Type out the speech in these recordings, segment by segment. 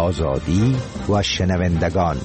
آزادی و شنوندگان.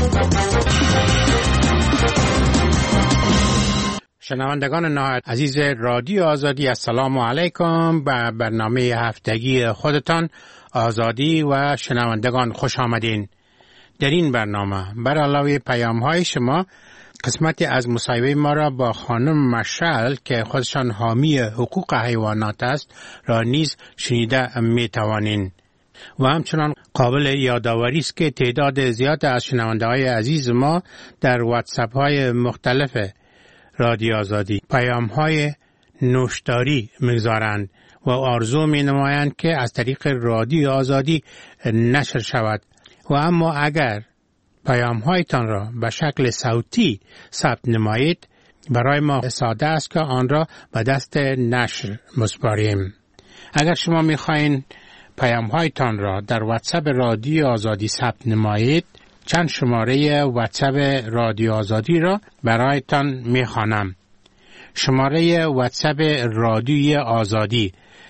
شنوندگان نهایت عزیز رادیو آزادی، السلام علیکم. به برنامه هفتگی خودتان آزادی و شنوندگان خوش آمدین. در این برنامه بر علاوه پیام‌های شما قسمتی از مصاحبه ما را با خانم مشعل که خودشان حامی حقوق حیوانات است را نیز شنیده می توانین. و همچنان قابل یادآوری است که تعداد زیاد از شنونده‌های عزیز ما در واتساپ های مختلف رادیو آزادی پیام‌های نوشتاری می‌گذارند و آرزو می‌نمایند که از طریق رادیو آزادی نشر شود. و اما اگر پیام‌هایتان را به شکل صوتی ثبت نمایید، برای ما ساده است که آن را به دست نشر بسپاریم. اگر شما می‌خواهید پیام‌هایتان را در واتساپ رادیو آزادی ثبت نمایید، چند شماره واتساپ رادیو آزادی را برایتان می‌خوانم. شماره واتساپ رادیو آزادی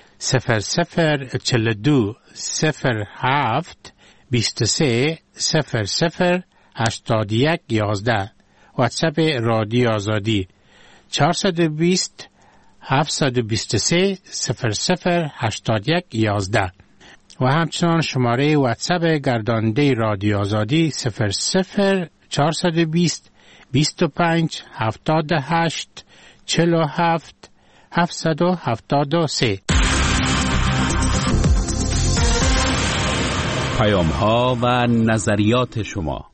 0042 07 23 00 81 11. واتساپ رادیو آزادی 420 723 00 81 11. و همچنان شماره واتساپ گرداننده رادیو آزادی 00 420 25 78 47 773. پیام‌ها و نظریات شما.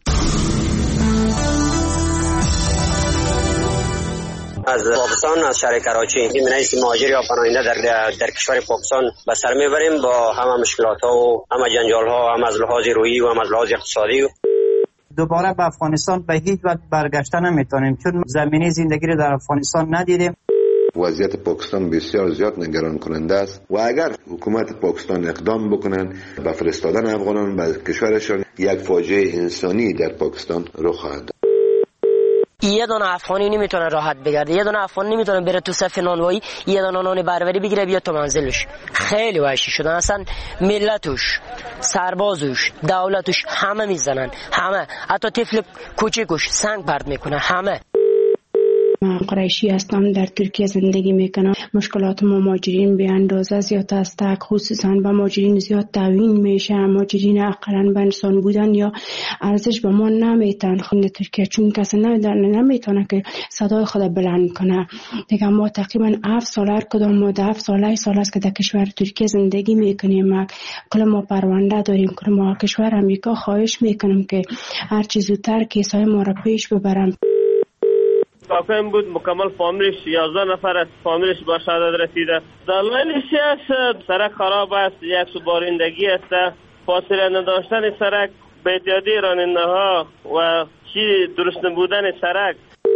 از پاکستان، از شهر کراچی این منیس مهاجر یا پناهنده در کشور پاکستان به سر میبریم با همه مشکلات ها و همه جنجال ها، هم از لحاظ روحی و هم از لحاظ اقتصادی. دوباره به افغانستان به هیچ وجه برگشتن نمیتونیم چون زمینه زندگی رو در افغانستان ندیدیم. وضعیت پاکستان بسیار زیاد نگران کننده است و اگر حکومت پاکستان اقدام بکنن به فرستادن افغانان به کشورشان، یک فاجعه انسانی در پاکستان رخ خواهد داد. یه دونه افغانی نمیتونه راحت بگرده، یه دونه افغان نمیتونه بره تو صف نانوایی، یه دونه نان بربری بگیره بیاد تو منزلش. خیلی وحشی شدن اصلا، ملتش، سربازش، دولتش همه میزنن، همه، حتی طفل کوچیکش سنگ پرت میکنه همه. من قریشی هستم، در ترکیه زندگی میکنم. مشکلات ما مهاجرین به اندازه زیاد است، خصوصا به مهاجرین زیاد تعیین میشه. مهاجرین اقلا به انسان بودن یا ارزش به ما نمیتن خود ترکیه، چون کسی نمیتونه که صدای خود بلند کنه. دیگه ما تقریبا 7 سال هر کدام ما 7 سال است که در کشور ترکیه زندگی میکنیم. کل ما پرونده داریم، کل ما کشور امریکا خواهش میکنم که هر چیز زودتر کیسای ما را پیش ببرم. واقعا بود مکمل فامیلش 11 نفر از فامیلش به شهادت رسیده. دلایلش است سرک خراب است، یک سوبارندگی است، فاصله نداشتن سرک، بی‌احتیاطی راننده ها و چی درست نبودن سرک.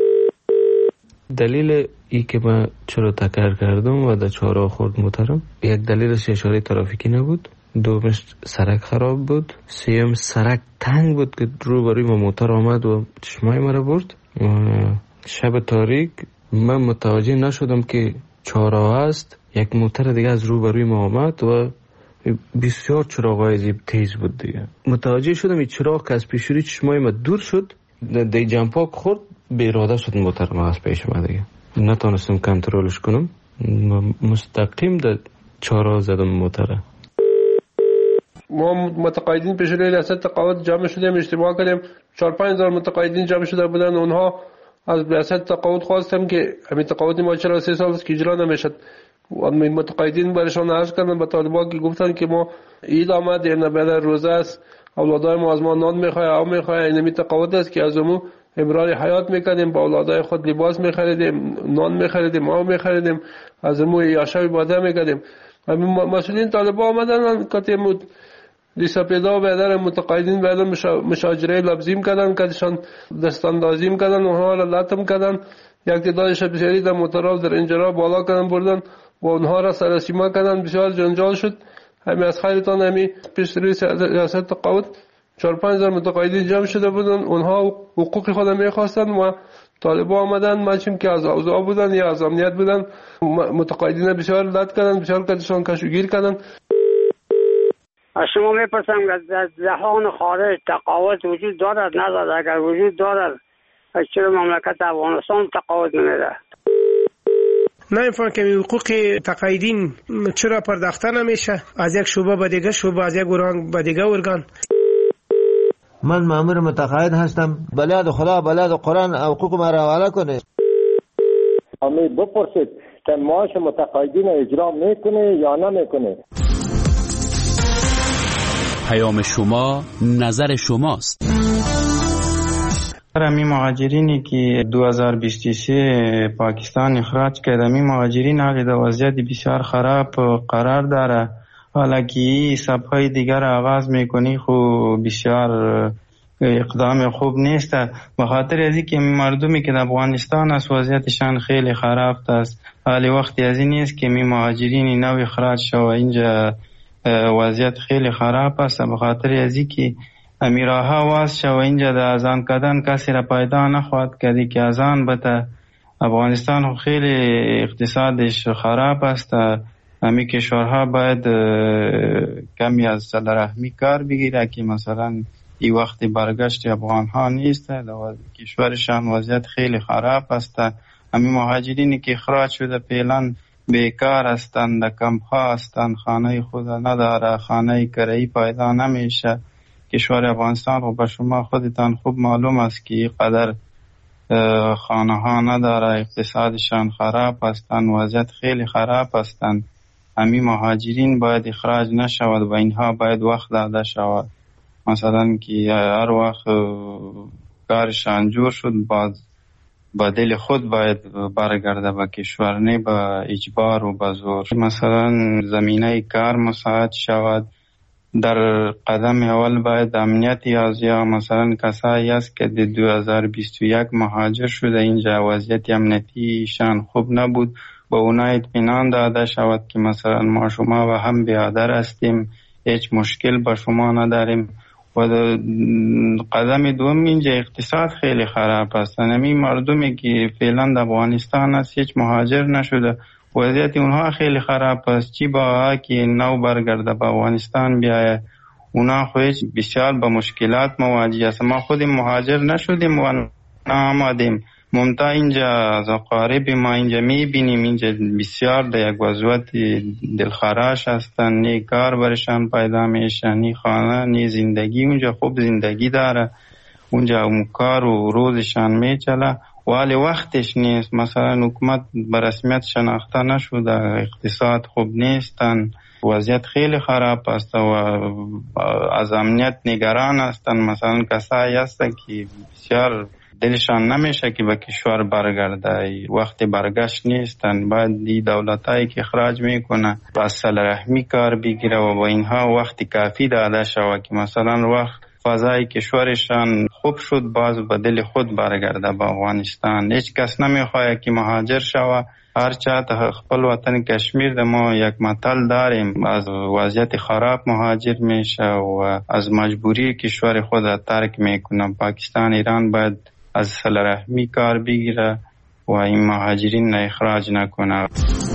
دلیل ای که من چرا تکرار کردم و در چهارراه خورد محترم، یک دلیلش اشاره ترافیکی نبود، دومش سرک خراب بود، سوم سرک تنگ بود که روبروی ما موتور آمد و چشمای مرا برد. شب تاریک من متوجه نشدم که چهارراه است، یک موتور دیگه از روبروی ما آمد و بسیار چراغای تیز بود دیگه. متوجه شدم این چراغ که از پیش روی چشمای ما دور شد، دی جمپاک خورد، به اراده شد موتور ما از پیش ما دیگه. نتونستم کنترلش کنم، مستقیم در چهارراه زدم موتور. ما متقاعدین پیش روی ریاست تقاعد جمع شدیم، اجتماع کردیم، 4-5 هزار متقاعدین جمع شده بودن. اونها از ریاست تقاعد خواستم که همین تقاعد ما چرا 3 سال است که اجرا نمیشد. و متقاعدین برشان عرض کردن به طالبان که گفتن که ما عید آمد، این بعد روزه است، اولادای ما از ما نان میخواه، آب میخواه. این همین تقاعد است که از امو امرار حیات میکردیم، با اولادای خود لباس میخریدیم، نان میخریدیم، آب میخریدیم، از امو یاشوی باده میکردیم. مسئولین طالبان آمدن کاتیم لیسا پیدا بیادر متقاعدین بیادر مشاجره لبزیم کردن، کدشان دستاندازیم کردن، اونها را لطم کردن. یک تعدادش بسیاری در موتورها در انجرها بالا کردن بردن و اونها را سرسیما کردن. بسیار جنجال شد. همین از خیرتان همین پیش روی ریاست تقاعد 4-5 هزار متقاعدین جمع شده بودن. اونها حقوق خود میخواستن و طالبان آمدن، ماشیم که از اوضاع بودن یا از امنیت بودن، متقاعدین بسیار لط کردن، بسیار کدشان کشوگیر کردن. از شما میپرسم که در جهان خارج تقاوت وجود دارد ندارد؟ اگر وجود دارد چرا مملکت افغانستان تقاوت نمیده؟ نمیفهم که حقوق تقاعدین چرا پرداخته نمیشه از یک شعبه به دیگه شعبه، از یک ارگان به دیگه ارگان؟ من مأمور متقاعد هستم، بلاد خدا بلاد قرآن حقوق ما را حواله کنه. امی بپرسید که معاش متقاعدین اجرا میکنه یا نمیکنه. پیام شما نظر شماست. امی مهاجرینی که 2023 پاکستان اخراج کرده، امی مهاجرین حالی در وضعیت بسیار خراب قرار داره. حالا که این سبهای دیگر آغاز میکنی خو بسیار اقدام خوب نیست، به خاطر از اینکه مردمی که در افغانستان است وضعیتشان خیلی خراب است. حالی وقتی از این نیست که مهاجرین نو اخراج شو اینجا وضعیت خیلی خراب است. به خاطر از اینکه امیراها واس شو اینجا در ازان کردن کسی را پیدا نخواهد کردی که ازان بته. افغانستان خیلی اقتصادش خراب است. امی کشورها باید کمی از صله رحمی کار بگیره که مثلا این وقت برگشت افغان ها نیست، کشورشان وضعیت خیلی خراب است. امی مهاجرینی که اخراج شده فعلا بیکار هستند، کمپ ها هستند، خانه خود نداره، خانه کرایی پیدا نمیشه. کشور افغانستان رو به شما خودتان خوب معلوم است که قدر خانه ها نداره، اقتصادشان خراب هستند، وضعیت خیلی خراب هستند. امی مهاجرین باید اخراج نشود و اینها باید وقت داده شود. مثلا که هر وقت کارشان جور شد با دل خود باید برگرده به کشور، نه با اجبار و با زور. مثلا زمینه کار مساعد شود. در قدم اول باید امنیتی از یا مثلا کسایی است که در 2021 مهاجر شده اینجا وضعیت امنیتیشان خوب نبود، با اونا اطمینان داده شود که مثلا ما شما و هم بیادر هستیم، هیچ مشکل با شما نداریم. و قدم دوم اینجا اقتصاد خیلی خراب است. نمی مردمی که فعلا در افغانستان است هیچ مهاجر نشده، وضعیت اونها خیلی خراب است. چی با که نو برگرده به افغانستان بیایه، اونا خودش بسیار با مشکلات مواجه است. ما خودیم مهاجر نشدیم و نامدیم، ممتا اینجا از اقارب ما اینجا میبینیم اینجا بسیار در یک وضعیت دلخراش هستن، نی کار برشان پیدا میشه، نی خانه نی زندگی. اونجا خوب زندگی داره، اونجا کار و روزشان میچله ولی وقتش نیست. مثلا حکومت به رسمیت شناخته نشده، اقتصاد خوب نیستن، وضعیت خیلی خراب است و از امنیت نگران هستن. مثلا کسایی هستن که بسیار دلشان نمیشه که به کشور برگرده، وقت برگشت نیستن. باید دی دولتایی که اخراج میکنه با صله رحمی کار بگیره و با اینها وقت کافی داده شود که مثلا وقت فضای کشورشان خوب شد باز به دل خود برگرده به افغانستان. هیچ کس نمیخواد که مهاجر شود. هر چاته خپل وطن کشمیر ما یک متل داریم، از وضعیت خراب مهاجر میشه و از مجبوری کشور خود ترک میکنه. پاکستان ایران باید از صله رحمی کار بگیره و این مهاجرین اخراج نکنه.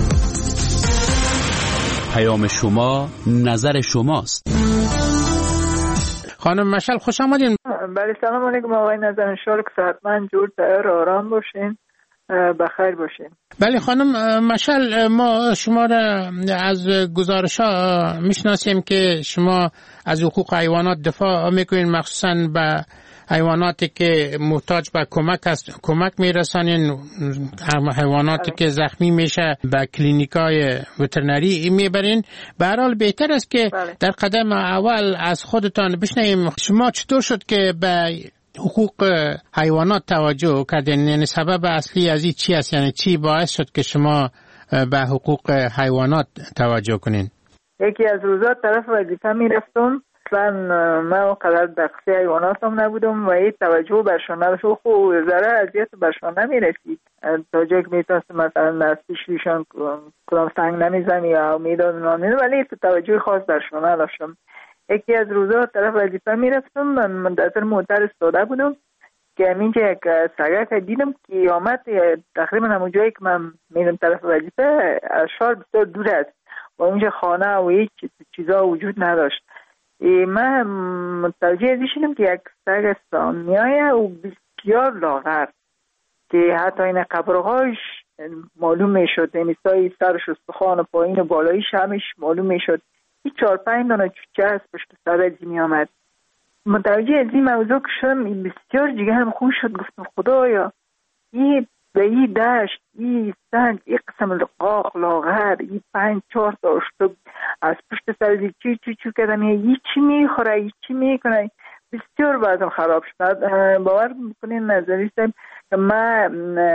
پیام شما نظر شماست. خانم مشعل خوش آمدین. بله سلام علیکم آقای نظر، انشالله که صحتمند جور تر آرام باشین، بخیر باشین. بله خانم مشعل، ما شما را از گزارش ها میشناسیم که شما از حقوق حیوانات دفاع میکنین، مخصوصا به حیواناتی که محتاج به کمک میرسانین، حیواناتی که زخمی میشه به کلینیکای وترنری میبرین. به هر حال بهتر است که در قدم اول از خودتان بشنویم شما چطور شد که به حقوق حیوانات توجه کردین؟ یعنی سبب اصلی از این چی است؟ یعنی چی باعث شد که شما به حقوق حیوانات توجه کنین؟ یکی از روزا طرف وظیفه میرفتم، اصلا من اونقدر دقیقی حیوانات هم نبودم و این توجه برشان نداشت و خوب ذره اذیت برشان نمیرسید تا جایی که میتونست مثلا از پیشلیشان کدام سنگ نمیزنی یا میداد نامید، ولی توجه خاص برشان نداشتم. یکی از روزا طرف وظیفه میرفتم، من منتظر موتر استاده بودم که همینجا یک سگک دیدم که آمد تقریبا همون جایی که من میرم طرف وظیفه از شهر بسیار دور است و اونجا خانه و هیچ چیزا وجود نداشت. من متوجه شدم که یک سگ سامیایه و بسیار لاغر که حتی این قبرهاش معلوم میشد، نمیستای سرش استخوان و پایین و بالاییش همش معلوم میشد. این 4-5 دانه چوچه از پشت سر ازی می آمد. متوجه از این موضوع که شدم بسیار جگرم خوش شد. گفتم خدایا این به این دشت این سنگ این قسم لقاق لاغر این 5-4 تا اشتب از پشت سر ازی چو کردم این چی میخوره این چی میکنه. بسیار بعدم خراب شد. باور میکنین نظریستم که من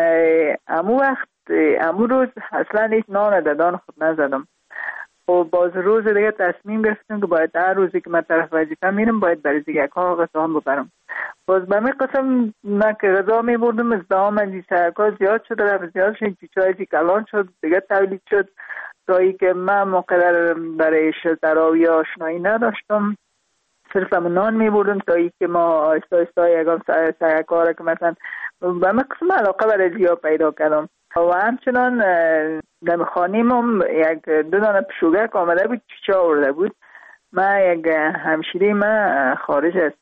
امو روز اصلا هیچ نان ددان خود نزدم. و باز روز دیگه تصمیم گرفتم که باید هر روزی که من طرف وظیفه میرم باید برای دیگه ها غذا ببرم. باز به می قسم نه که غذا میبردم ازدهام از این سرکا زیاد شد، رفت زیاد شد، چیچای از کلان شد دیگه تولید شد تا ای که من مقدر برای شلتراوی آشنایی نداشتم. صرف همون نان میبردم تا ای که ما آیستا یکم سرکا که مثلا به می قسم علاقه برای زیاد پیدا کردم. و همچنان در خانیمم یک 2 دانه پشوگک آمده بود چیچه آورده بود. من یک همشیره من خارج است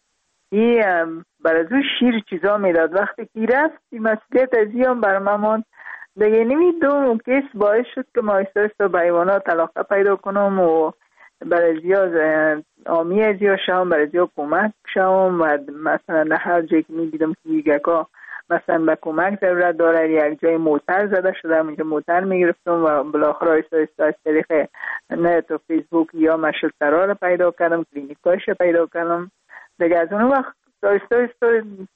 این برای او شیر چیزا میداد. وقتی که رفت این مسئولیت از این بر من ماند دیگه. نمیدونم کس باعث شد که ما ایستا به حیوانات علاقه پیدا کنم و برای زیاد آمی از زیاد شدم، برای زیاد کمک شدم و مثلا هر جایی که میدیدم که یکا مثلا به کمک ضرورت داره یک جای موتر زده شده اونجا موتر میگرفتم و بالاخره ایستا از طریق نت و فیسبوک یا مشلترها رو پیدا کردم، کلینیکایش رو پیدا کردم دیگه. از اون وقت ایستا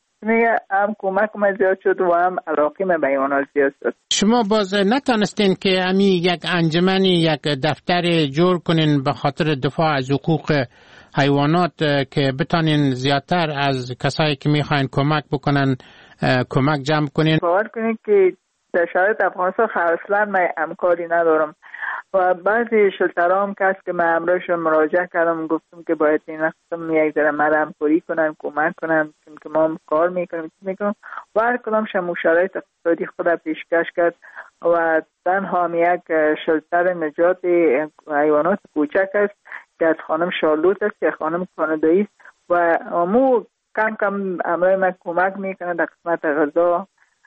هم کمک من زیاد شد و هم علاقه من به حیوانات زیاد شد. شما باز نتانستین که امی یک انجمنی یک دفتر جور کنین به خاطر دفاع از حقوق حیوانات که بتانین زیادتر از کسایی که میخواین کمک بکنن کمک جمع کنین؟ باور کنین که در شرایط افغانستان اصلا من همکاری ندارم و بعضی شلترها هم کس که من امروزشون مراجعه کردم گفتم که باید این قسم یک ذره من همکاری کنن کمک کنن چون که ما کار میکنیم و هر کدامشون شرایط اقتصادی خود پیشکش کرد و تنها هم یک شلتر نجات حیوانات کوچک است که از خانم شارلوت است که خانم کانادایی است و امو کم کم امرای من کمک میکنه در قسمت غذا.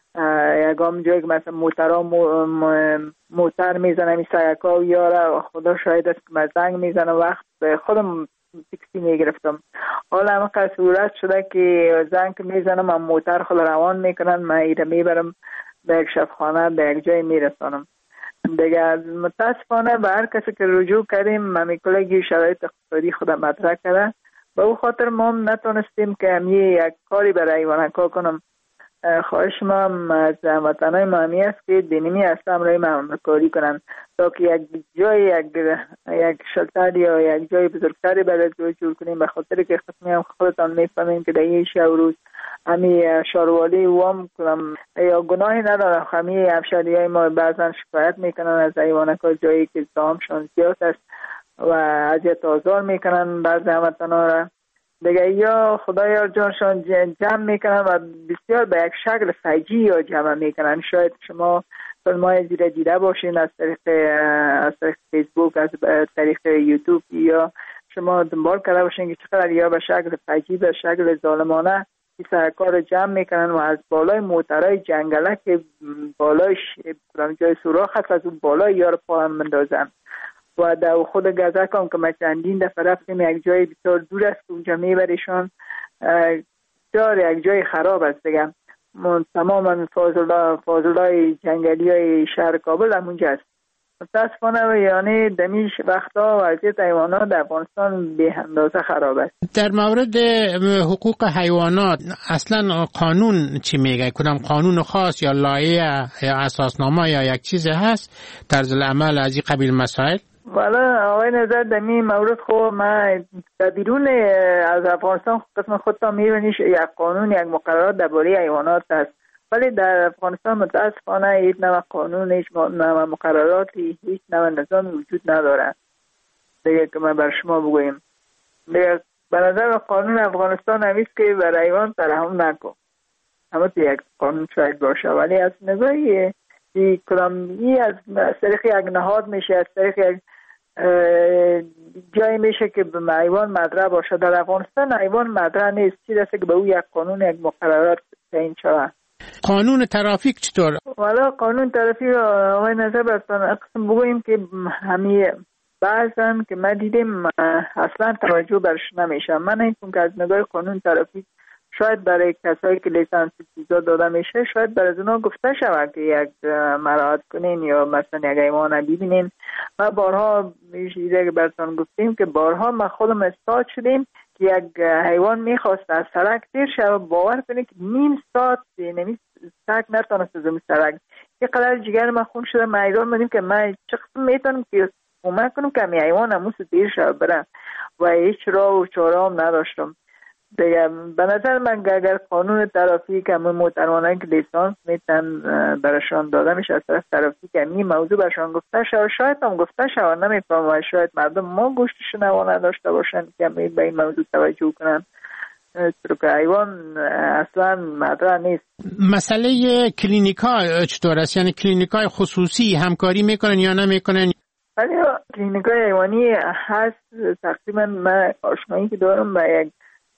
یکم جایی که مثلا موتر میزنم این سیکا و یاره خدا شاید است که من زنگ میزنم وقت خودم تکسی میگرفتم. حالا همه که صورت شده که زنگ میزنم هم موتر خود روان میکنن من ایره میبرم به یک شفخانه به یک جای میرسانم دیگه. متاسفانه به هر کسی که رجوع کردیم من کلگی شرایط اقتصادی خودم مطرح کرده به او خاطر ما هم نتونستیم که همیه یک کاری برای حیوانکا کنم. خواهش ما از هموطنای ما همی است که دینیمی هستم رای همکاری کنن تا که یک جای یک شلتر یا یک جای بزرگتری برای جور کنیم به خاطر که خصمی هم خودتان میفهمین که در این روز همی شاروالی وام کنم یا گناهی ندارم. همی افشاری های ما بعضا شکایت میکنن از حیوانکا جایی که زامشان زیاد است و اذیت آزار میکنن بعض هموطنا را دیگه یا خدایا جانشان جمع میکنن و بسیار به یک شکل فجی یا جمع میکنن. شاید شما فیلم‌های زیره دیده باشین از طریق فیسبوک از طریق یوتیوب یا شما دنبال کرده باشین که چقدر یا به شکل فجی به شکل ظالمانه این سرکار جمع میکنن و از بالای موترهای جنگله که بالایش جای سوراخ هست از اون بالای یار پا هم مندازن و در خود گذر کنم که ما چندین دفعه رفتیم یک جای بسیار دور است که اونجا میبریشون یک جای خراب است دیگه. تماما فاضلای جنگلی های شهر کابل هم اونجا است. متاسفانه یعنی دمیش وقتا وضعیت حیوانات در افغانستان به اندازه خراب است. در مورد حقوق حیوانات اصلا قانون چی میگه؟ کدام قانون خاص یا لایحه یا اساسنامه یا یک چیز هست طرز العمل از این قبیل مسائل؟ والا آقای نظر در این مورد خب من در بیرون از افغانستان قسم خودتا میبینیش یک قانون یک مقررات درباره حیوانات هست ولی در افغانستان متاسفانه هیچ نوع قانون هیچ نوع مقرراتی هیچ نوع نظام وجود نداره دیگه که من بر شما بگویم. دیگه به نظر قانون افغانستان همیست که بر حیوان ترحم نکن همه یک قانون شاید باشه ولی از نظری کلامی از طریق یک نهاد میشه از طریق یک جایی میشه که به حیوان مدرع باشه. در افغانستان حیوان مدرع نیست، چیزی است که به او یک قانون، یک مقررات تعیین شود. قانون ترافیک چطور؟ والا قانون ترافیک آقای نظر برتان قسم بگوییم که همی بعضن که ما دیدیم اصلا توجه برش نمیشه. من اینکن که از نگاه قانون ترافیک شاید برای کسایی که لیسانس چیزا داده میشه شاید برای اونا گفته شود که یک مراعات کنین یا مثلا یک حیوان ببینین. ما بارها چیزی که براتون گفتیم که بارها ما خودم استاد شدیم که یک حیوان میخواست از سرک تیر شه، باور کنید که نیم ساعت نمی سرک نتونست از سرک. یه قدر جگر ما خون شده، ما ایران بودیم که ما چه قسم میتونم که کمک کنم که می حیوان همون تیر شه برم و هیچ راه و چاره هم نداشتم دیگه. به نظر من اگر قانون ترافیک همون محترمانه که لیسانس میتن برشان داده میشه از طرف ترافیک همین موضوع برشان گفته شد، شاید هم گفته شد نمیفهم، شاید مردم ما گوشتش نوا نداشته باشن که به این موضوع توجه کنن چرا که حیوان اصلا مدرع نیست. مسئله کلینیکا چطور است؟ یعنی کلینیکای خصوصی همکاری میکنن یا نمیکنن؟ ولی کلینیکای حیوانی هست. تقریبا من آشنایی که دارم با یک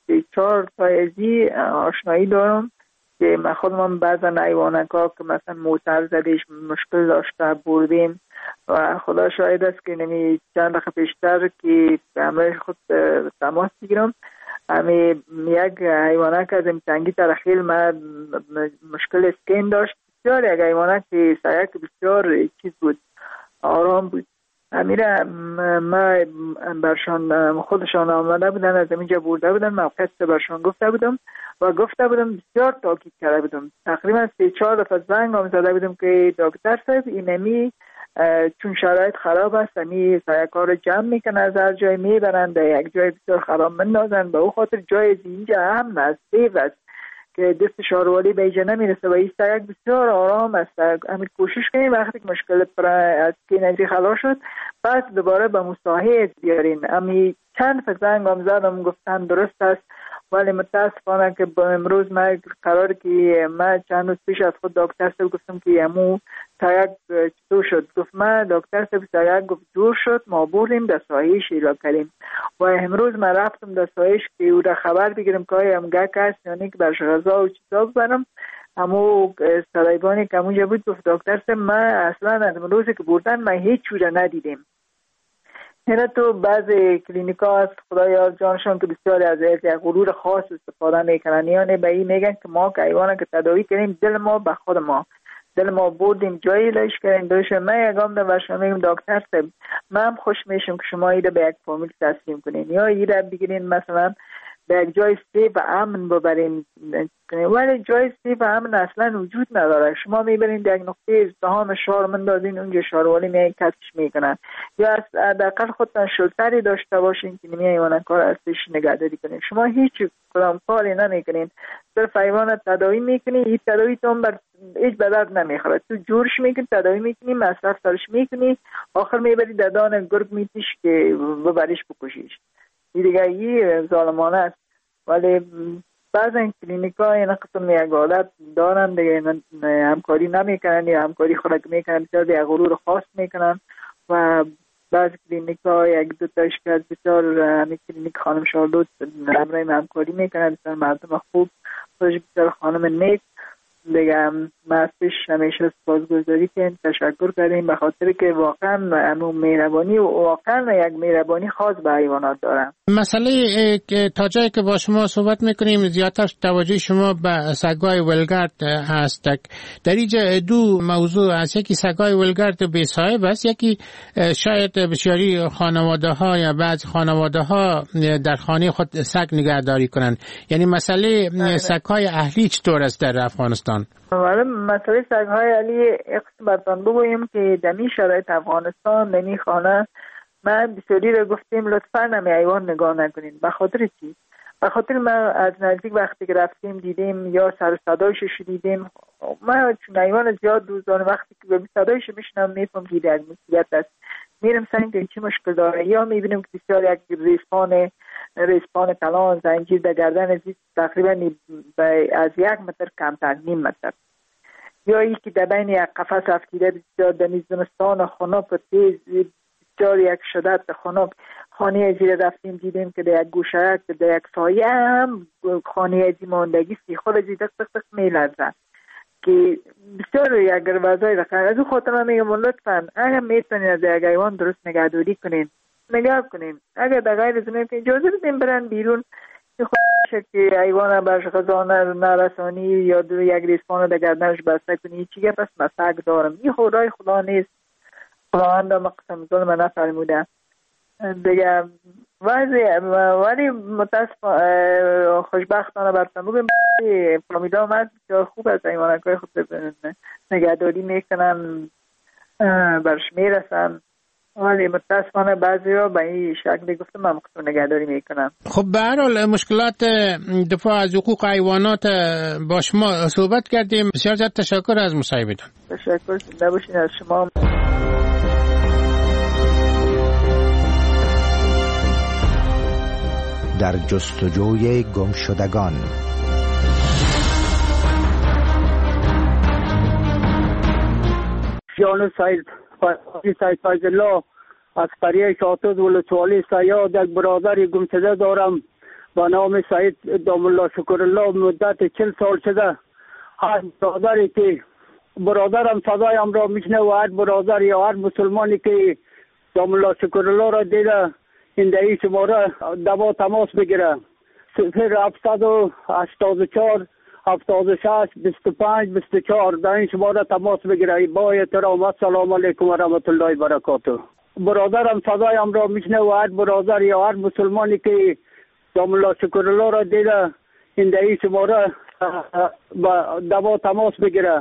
4 تایزی آشنایی دارم که من خودم بعضا حیوانکا که مثلا موتر زدیش مشکل داشته بردیم و خدا شاهد است که نمی چند دقیقه پیشتر که همراه خود تماس بگیرم همی یک حیوانک از امتنگی ترخیل من مشکل اسکین داشت. بسیار یک حیوانک که سایک بسیار چیز بود، آرام بود. امیره ما برشان خودشان آمده بودن، از اینجا برده بودن، من قصد برشان گفته بودم و گفته بودم بسیار تاکید کرده بودم. تقریبا 3-4 دفعه زنگ هم زده بودم که دکتر صاحب اینمی چون شرایط خراب است امی سایکار رو جمع میکنن از هر جای میبرن در یک جای بسیار خراب مندازن، به او خاطر جای اینجا هم است سیف است که دست شاروالی به اینجا نمیرسه و این سایک بسیار آرام است. همین کوشش کنیم وقتی که مشکل از که نجی خلاص شد پس دوباره به مساحه بیارین. همین چند زنگ هم زدم گفتن درست است، ولی متاسفانه که با امروز من قرار که من چند روز پیش از خود دکتر صاحب گفتم که همون سایک چطور شد، گفت من دکتر صاحب سایک گفت جور شد، ما بردیم در سایش ایرا کردیم و امروز من رفتم در سایش که او را خبر بگیرم که هم گک است یعنی که برش غذا و چیزا بزنم. همون سرایبانی که همونجا بود گفت دکتر صاحب من اصلا از روزی که بردن من هیچ چوره ندیدیم. اینا تو بعضی کلینیکا هست خدایا جانشان که بسیاری از یک غرور خاص استفاده میکنن، یعنی به این میگن که ما که حیوان که تداوی کنیم دل ما به خود ما، دل ما بردیم جایی لش کردیم دوش. من یکم در ورشان میگم دکتر صاحب من خوش میشم که شما ایده به یک فامیل تسلیم کنین یا ایده بگیرین مثلا به یک جای سیف و امن ببرین، ولی جای سیف و امن اصلا وجود نداره. شما میبرین در یک نقطه ازدحام شهر مندازین اونجا شهروالی میای کسش میکنن، یا حداقل خودتان شلتری داشته باشین که نمی حیوان کار هستش نگهداری کنین. شما هیچ کدام کاری نمیکنین، صرف حیوان تداوی میکنین. این تداوی تو بر هیچ بدرد نمیخوره، تو جورش میکنی تداوی میکنی مصرف سرش میکنی، آخر میبری ددان گرگ میتیش که ببریش بکشیش. این دیگه این ظالمانه است. ولی بعض این کلینیکا این قسم یک حالت دارن دیگه همکاری نمیکنن یا همکاری خود میکنن بسیار یک غرور خاص میکنن و بعض کلینیکا یک دو تاش که بسیار همین کلینیک خانم شارلوت همکاری میکنن بسیار مردم خوب خودش بسیار خانم نیک دیگه. ما ازش همیشه سپاسگزاری کنیم، تشکر کردیم به خاطر که واقعا همون مهربانی و واقعا یک مهربانی خاص به حیوانات دارن. مسئله تا جایی که با شما صحبت میکنیم زیادتر توجه شما به سگای ولگرد هست. در اینجا دو موضوع هست، یکی سگای ولگرد بی صاحب است، یکی شاید بسیاری خانواده ها یا بعض خانواده ها در خانه خود سگ نگهداری کنند. یعنی مسئله سگای اهلی چطور است در افغانستان؟ ولی مسئله سگ‌های علی اقتصادتان بگوییم که دمی شرایط افغانستان دمی خانه من بسیاری رو گفتیم لطفاً همی حیوان نگاه نکنین. به خاطر چی؟ به خاطر ما از نزدیک وقتی که رفتیم دیدیم یا سر صدایش شدیدیم، من چون حیوان زیاد دوست دارم وقتی که به صدایش میشنم میفهم که یک مصیبت است، میرم سعی کنم چی مشکل داره، یا میبینیم که بسیار یک ریسپان کلان زنجیر در گردن تقریبا از 1 متر کمتر، 0.5 متر، یا یکی در بین یک قفس افتیده بسیار در زمستان خنک و تیز بسیار یک شدت خنک. خانه زیر رفتیم دیدیم که در یک گوشه که در یک سایه هم خانه ازی ماندگی سی خود ازی دق دق دق میلرزن که بسیار یک وضعی رقم. از اون خاطر من میگم لطفا اگر میتونین از یک حیوان درست نگهداری کنین نگاه کنین، اگر در غیر از اون اجازه بدین برن بیرون خودش که حیوان برش غذا نرسانی یا یک ریسپان در گردنش بسته کنی چیگه پس مسک دارم. این خدای خدا نیست، خداوند مقسم ظلم نفرموده دیگه. ولی خوشبختانه برسن بگم فامیلا من بسیار خوب از حیوانات خود نگهداری میکنن، برش میرسن، ولی متاسفانه بعضی ها به این شکل گفتم من مقصود نگهداری میکنم. خب به هر حال مشکلات دفاع از حقوق حیوانات با شما صحبت کردیم. بسیار زیاد تشکر از مصاحبتون. تشکر زنده باشین از شما. در جستجوی گمشدگان. جان سید فیض الله از قریه شاطد ولسوالی سیاد یک برادر گمشده دارم با نام سید دام الله شکر الله. مدت 40 سال شده هر برادری که برادرم صدایم را میشنه و هر برادر یا هر مسلمانی که دام الله شکر الله را دیده این دهی شماره دوا تماس بگیره 0784 76 25 24 در این شماره تماس بگیره. با احترام السلام علیکم و رحمت الله و برکاته. برادرم صدایم را میشنه و هر برادر یا هر مسلمانی که دام الله شکر الله را دیده این دهی شماره دوا تماس بگیره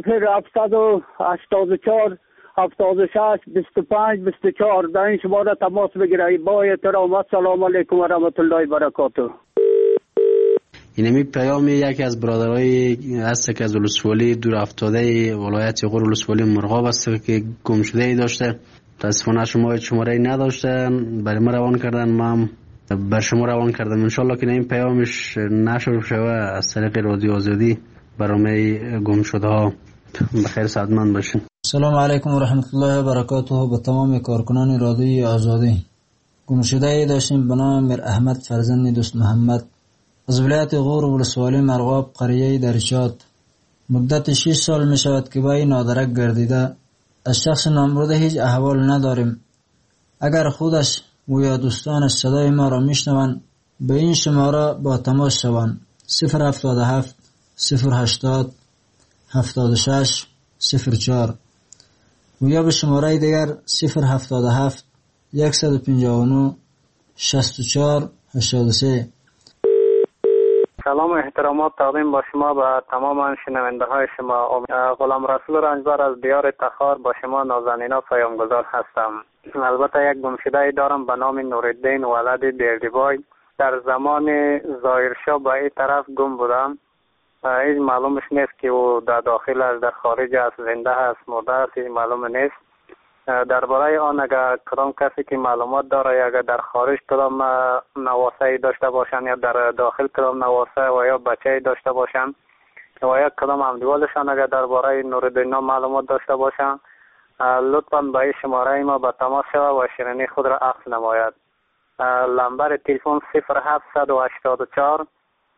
0784 76 25 24 در این شماره تماس بگیره. با احترام السلام علیکم و رحمت الله و برکاته. اینمی پیام یکی از برادرای هست که از ولسوالی دور افتاده ولایت غور ولسوالی مرغاب است که گم شده ای داشته. متاسفانه شماره نداشته، برای ما روان کردن، ما بر شما روان کردم. انشالله که این پیامش نشر شوه از طریق رادیو آزادی برای گم شده ها. بخیر سعادتمند باشین. سلام علیکم و رحمت الله و برکاته. به تمام کارکنان رادیوی آزادی. گم شده ای داشتیم به نام میر احمد فرزند دوست محمد از ولایت غور ولسوالی مرغاب قریه درشاد. مدت 6 سال می شود که با این نادرک گردیده. از شخص نامبرده هیچ احوال نداریم. اگر خودش و یا دوستانش صدای ما را میشنوند به این شماره با تماس شوند 077 080 76 04 و یا به شماره دیگر 077 159 64 83. سلام و احترامات تقدیم با شما به تمام شنونده های شما. غلام رسول رنجبر از دیار تخار با شما نازنینا پیامگذار هستم. البته یک گمشده دارم به نام نورالدین ولد بیردیبای. در زمان ظاهرشاه به این طرف گم بودم. هیچ معلومش نیست که او در داخل است، در خارج است، زنده است، مرده است، هیچ معلوم نیست. درباره آن اگر کدام کسی که معلومات داره اگر در خارج کدام نواسه داشته باشن یا در داخل کدام نواسه و یا بچه داشته باشن و یا کدام همدیوالشان اگر درباره نورالدین معلومات داشته باشن لطفاً به این شماره ما به تماس شود و شیرینی خود را عکس نماید. نمبر تلفن 0784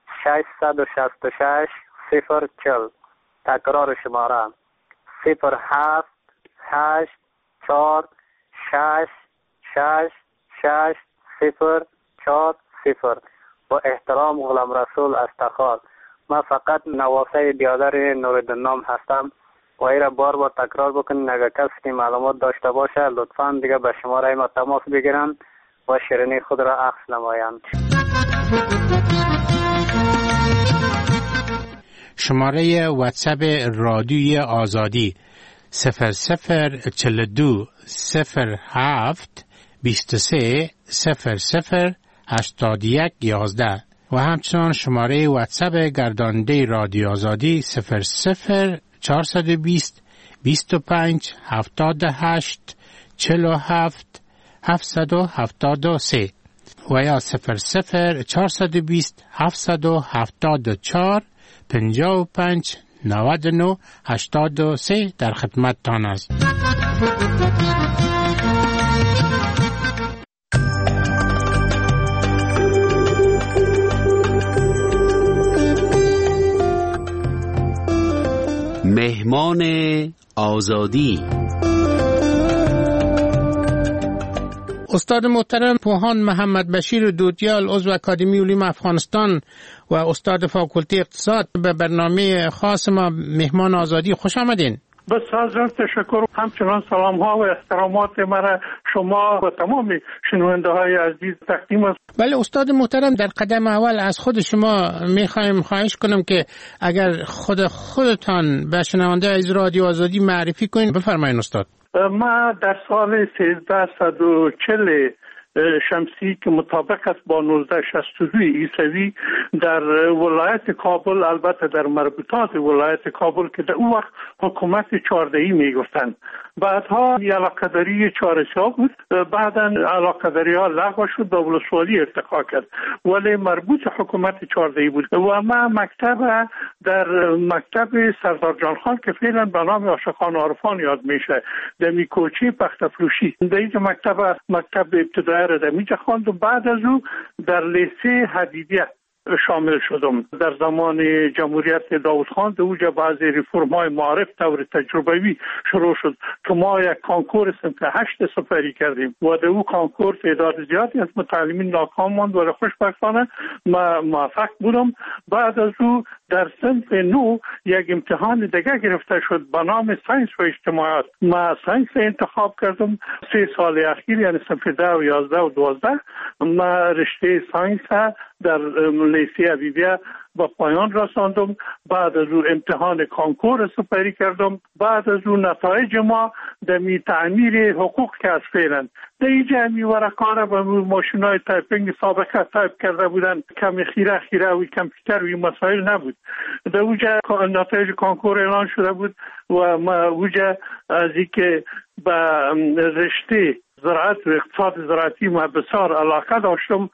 666 040. تکرار شماره 078 4 6 6 6 0 4 0. با احترام غلام رسول از تخار. من فقط نواسه بیادر نورالدین نام هستم و ای را بار بار تکرار بکنین. اگر کسی که معلومات داشته باشه لطفاً دیگه به شماره ما تماس بگیرن و شیرینی خود را عکس نمایند. شماره واتساپ رادیوی آزادی 0042 07 23 00 81 11 و همچنان شماره واتساپ گرداننده رادیو آزادی 00 420 25 78 47 773 و یا 00 420 774 55 99 83 در خدمت تان است. پیمان آزادی. استاد محترم پوهان محمد بشیر دودیال عضو اکادمی علوم افغانستان و استاد فاکولته اقتصاد به برنامه خاص ما مهمان آزادی خوش آمدین. بسیار تشکر. همچنان سلام ها و احترامات مرا شما و تمام شنونده های عزیز تقدیم است. بله استاد محترم، در قدم اول از خود شما میخوایم خواهش کنم که اگر خودتان به شنونده از رادیو آزادی معرفی کنید. بفرمایید استاد. ما در سال 1340 شمسی که مطابق است با 1962 عیسوی در ولایت کابل، البته در مربوطات ولایت کابل که در اون وقت حکومت 14ای میگفتند، بعدها علاقه‌داری چهارسیاه بود، بعدا علاقه‌داری لغو شد و ولسوالی ارتقا کرد، ولی مربوط حکومت 14ای بود. و ما مکتب در مکتب سردار جان خان که فعلا به نام عاشقان عارفان یاد میشه در میکوچی پختفروشی، در اینجا مکتب ابتدایی را در میجا خواندم. بعد از او در لیسه حبیبیه شامل شدم. در زمان جمهوریت داود خان در اونجا بعضی ریفرم های معارف طور تجربوی شروع شد که ما یک کانکور صنف 8 سپری کردیم و در اون کانکور تعداد زیادی از متعلمین ناکام ماند ولی خوشبختانه ما موفق بودم. بعد از او در صنف 9 یک امتحان دیگه گرفته شد به نام ساینس و اجتماعات. ما ساینس انتخاب کردم. 3 سال اخیر یعنی صنف 10 و 11 و 12 ما رشته ساینس در لیسه حبیبیه با پایان رساندم. بعد از او امتحان کانکور سپری کردم. بعد از او نتایج ما در تعمیر حقوق که فعلا در اینجا ورقه با ماشینای تایپینگ سابقه تایپ کرده بودن، کمی خیره و کامپیوتر و مسائل نبود. در اونجا نتایج کانکور اعلان شده بود و ما اونجا از اینکه به رشته زراعت و اقتصاد زراعتی ما بسیار علاقه داشتم،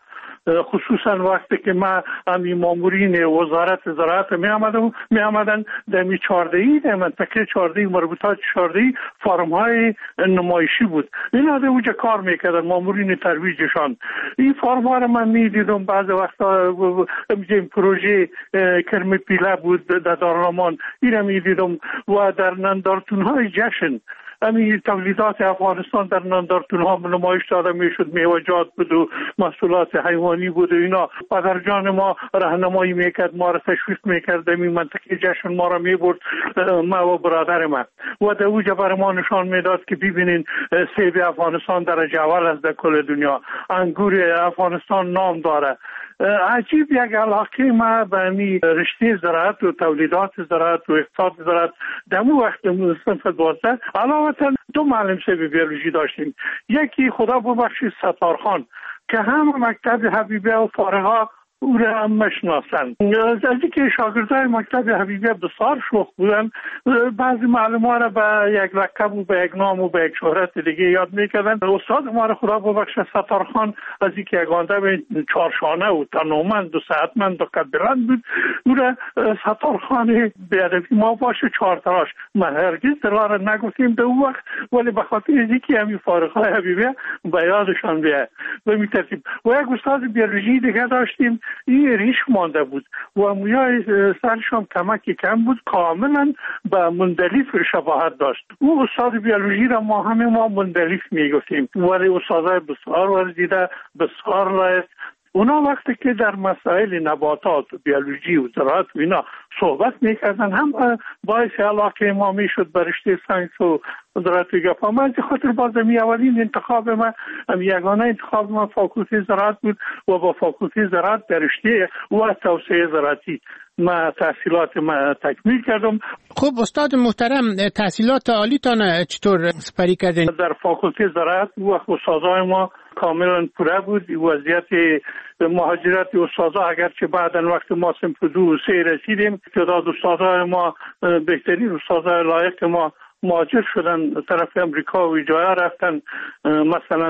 خصوصا وقتی که ما امی مامورین وزارت زراعت می آمدن در می 14ای در منطقه 14ای مربوطات 14ای فارم های نمایشی بود، اینا در اونجا کار میکردن مامورین ترویجشان. این فارم ها رو من می دیدم. بعض وقتا این پروژه کرم پیله بود در دارالامان، این رو می دیدم. و در نندارتون های جشن امی تولیدات افغانستان در نندارتون ها نمایش داده میشد، میوه‌جات بود و محصولات حیوانی بود و اینا. پدرجان ما راهنمایی میکرد، ما را تشویق میکرد، این منطقه جشن ما را میبرد، ما و برادر من، و در اوجا برای ما نشان میداد که ببینین سیب افغانستان درجه اول است در کل دنیا، انگور افغانستان نام داره. عجیب یک علاقه ما به امی رشته زراعت و تولیدات زراعت و اقتصاد زراعت در اون وقت صنف 12 علاوه 2 معلم سیب بیولوژی داشتیم. یکی خدا ببخشید ستارخان که هم مکتب حبیبیه و فارغا او را هم مشناسن. از اینکه شاگردای مکتب حبیبیه بسیار شوخ بودن، بعضی معلم ها را به یک لقب و به یک نام و به یک شهرت دیگه یاد میکردن. استاد ما را خدا ببخشه ستارخان از اینکه یک آدم 4 شانه و تنومند و صحتمند و قد بلند بود، او را ستارخان بیادبی ما باشه 4 تراش. ما هرگز دلار نگفتیم در اون وقت، ولی به خاطر اینکه همین فارغای حبیبیه به یادشان بیاد به می ترتیب. و یک استاد بیولوژی دیگه داشتیم، این ریش مانده بود و مویای سرشان کم بود، کاملا به مندلیف شباهت داشت. او استاد بیولوژی را ما مندلیف میگفتیم، ولی استادای بسیار ورزیده، بسیار لایق. اونا وقتی که در مسائل نباتات و بیولوژی و زراعت و اینا صحبت میکردن، هم باعث علاقه ما میشد به رشته ساینس و زراعت و گپا. من خاطر بازمی اولین انتخاب من، یگانه انتخاب من فاکولته زراعت بود و با فاکولته زراعت در رشته و توسعه زراعتی ما تحصیلات ما تکمیل کردم. خب استاد محترم، تحصیلات عالیتان چطور سپری کردین؟ در فاکولته زراعت و استادای ما کاملا پوره بود. وضعیت مهاجرت استادا اگرچه بعدن وقت ما صنف 2 و 3 رسیدیم، تعداد استادای ما بهترین استادای لایق ما مهاجر شدن طرف امریکا و جایا رفتن. مثلا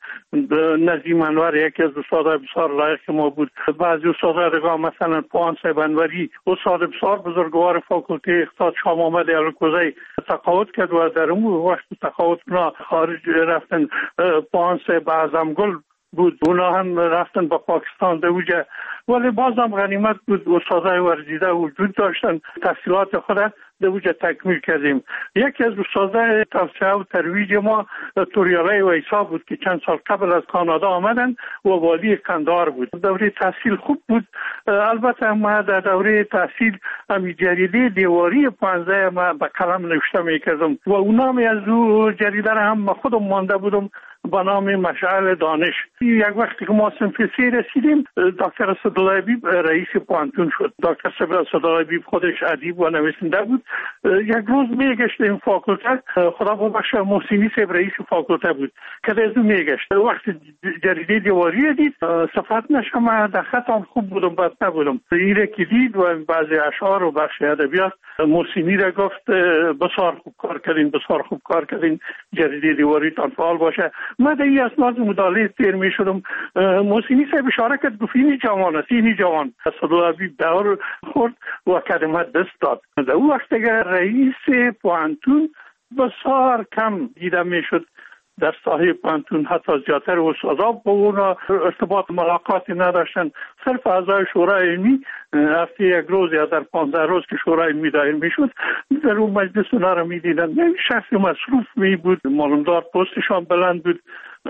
نظیم انور یکی از استادای بسیار لایق ما بود. بعضی استادای دیگه مثلا پوان صاحب انوری استاد بسیار بزرگوار فاکولته اقتصاد شاه محمد الکوزی تقاعد کرد و در اون وقت تقاعد خارج رفتن. پوان صاحب اعظمگل بود، اونا هم رفتن با پاکستان در اوجه، ولی بازم غنیمت بود استادای ورزیده وجود داشتن، تحصیلات خود در اوجه تکمیل کردیم. یکی از استادای توسعه و ترویج ما توریالی ویسا بود که چند سال قبل از کانادا آمدن و والی قندهار بود. دوره تحصیل خوب بود. البته ما در دوره تحصیل همی جریده دیواری 15 ما به قلم نوشته میکردم و اونام از او جریده را هم خودم مانده بودم با نام مشعل دانش. یک وقتی که ما صنف سی رسیدیم، دکتر اسدالله بیب رئیس پانتون شد. دکتر اسدالله بیب خودش ادیب و نویسنده بود. یک روز میگشت این فاکولته، خدا ببخشه محسنی صاحب رئیس فاکولته بود که از اون میگشت. وقتی جریده دیواری دید صفت نشم، در خطم خوب بودم بد نبودم. ایره که دید و بعضی اشعار و بخش ادبیات محسنی را گفت بسیار خوب کار کردین، بسیار خوب کار کردین، جریده دیواری تان فعال باشه. ما در این اسناد مطالعه تیر می شدم. محسنی صاحب اشاره کرد گفت اینی جوان است، اینی جوان. اسدالله بیب دور خورد و کلمه دست داد. در اون وقت اگر رئیس پانتون بسیار کم دیده می شد در ساحه پانتون، حتی زیادتر استادا با اونا ارتباط ملاقاتی نداشتن. صرف اعضای شورای علمی هفته یک روز یا در 15 روز که شورای علمی دایر میشد در اون مجلس اونا را میدیدن. شخص مصروف می بود، معلومدار پستشان بلند بود.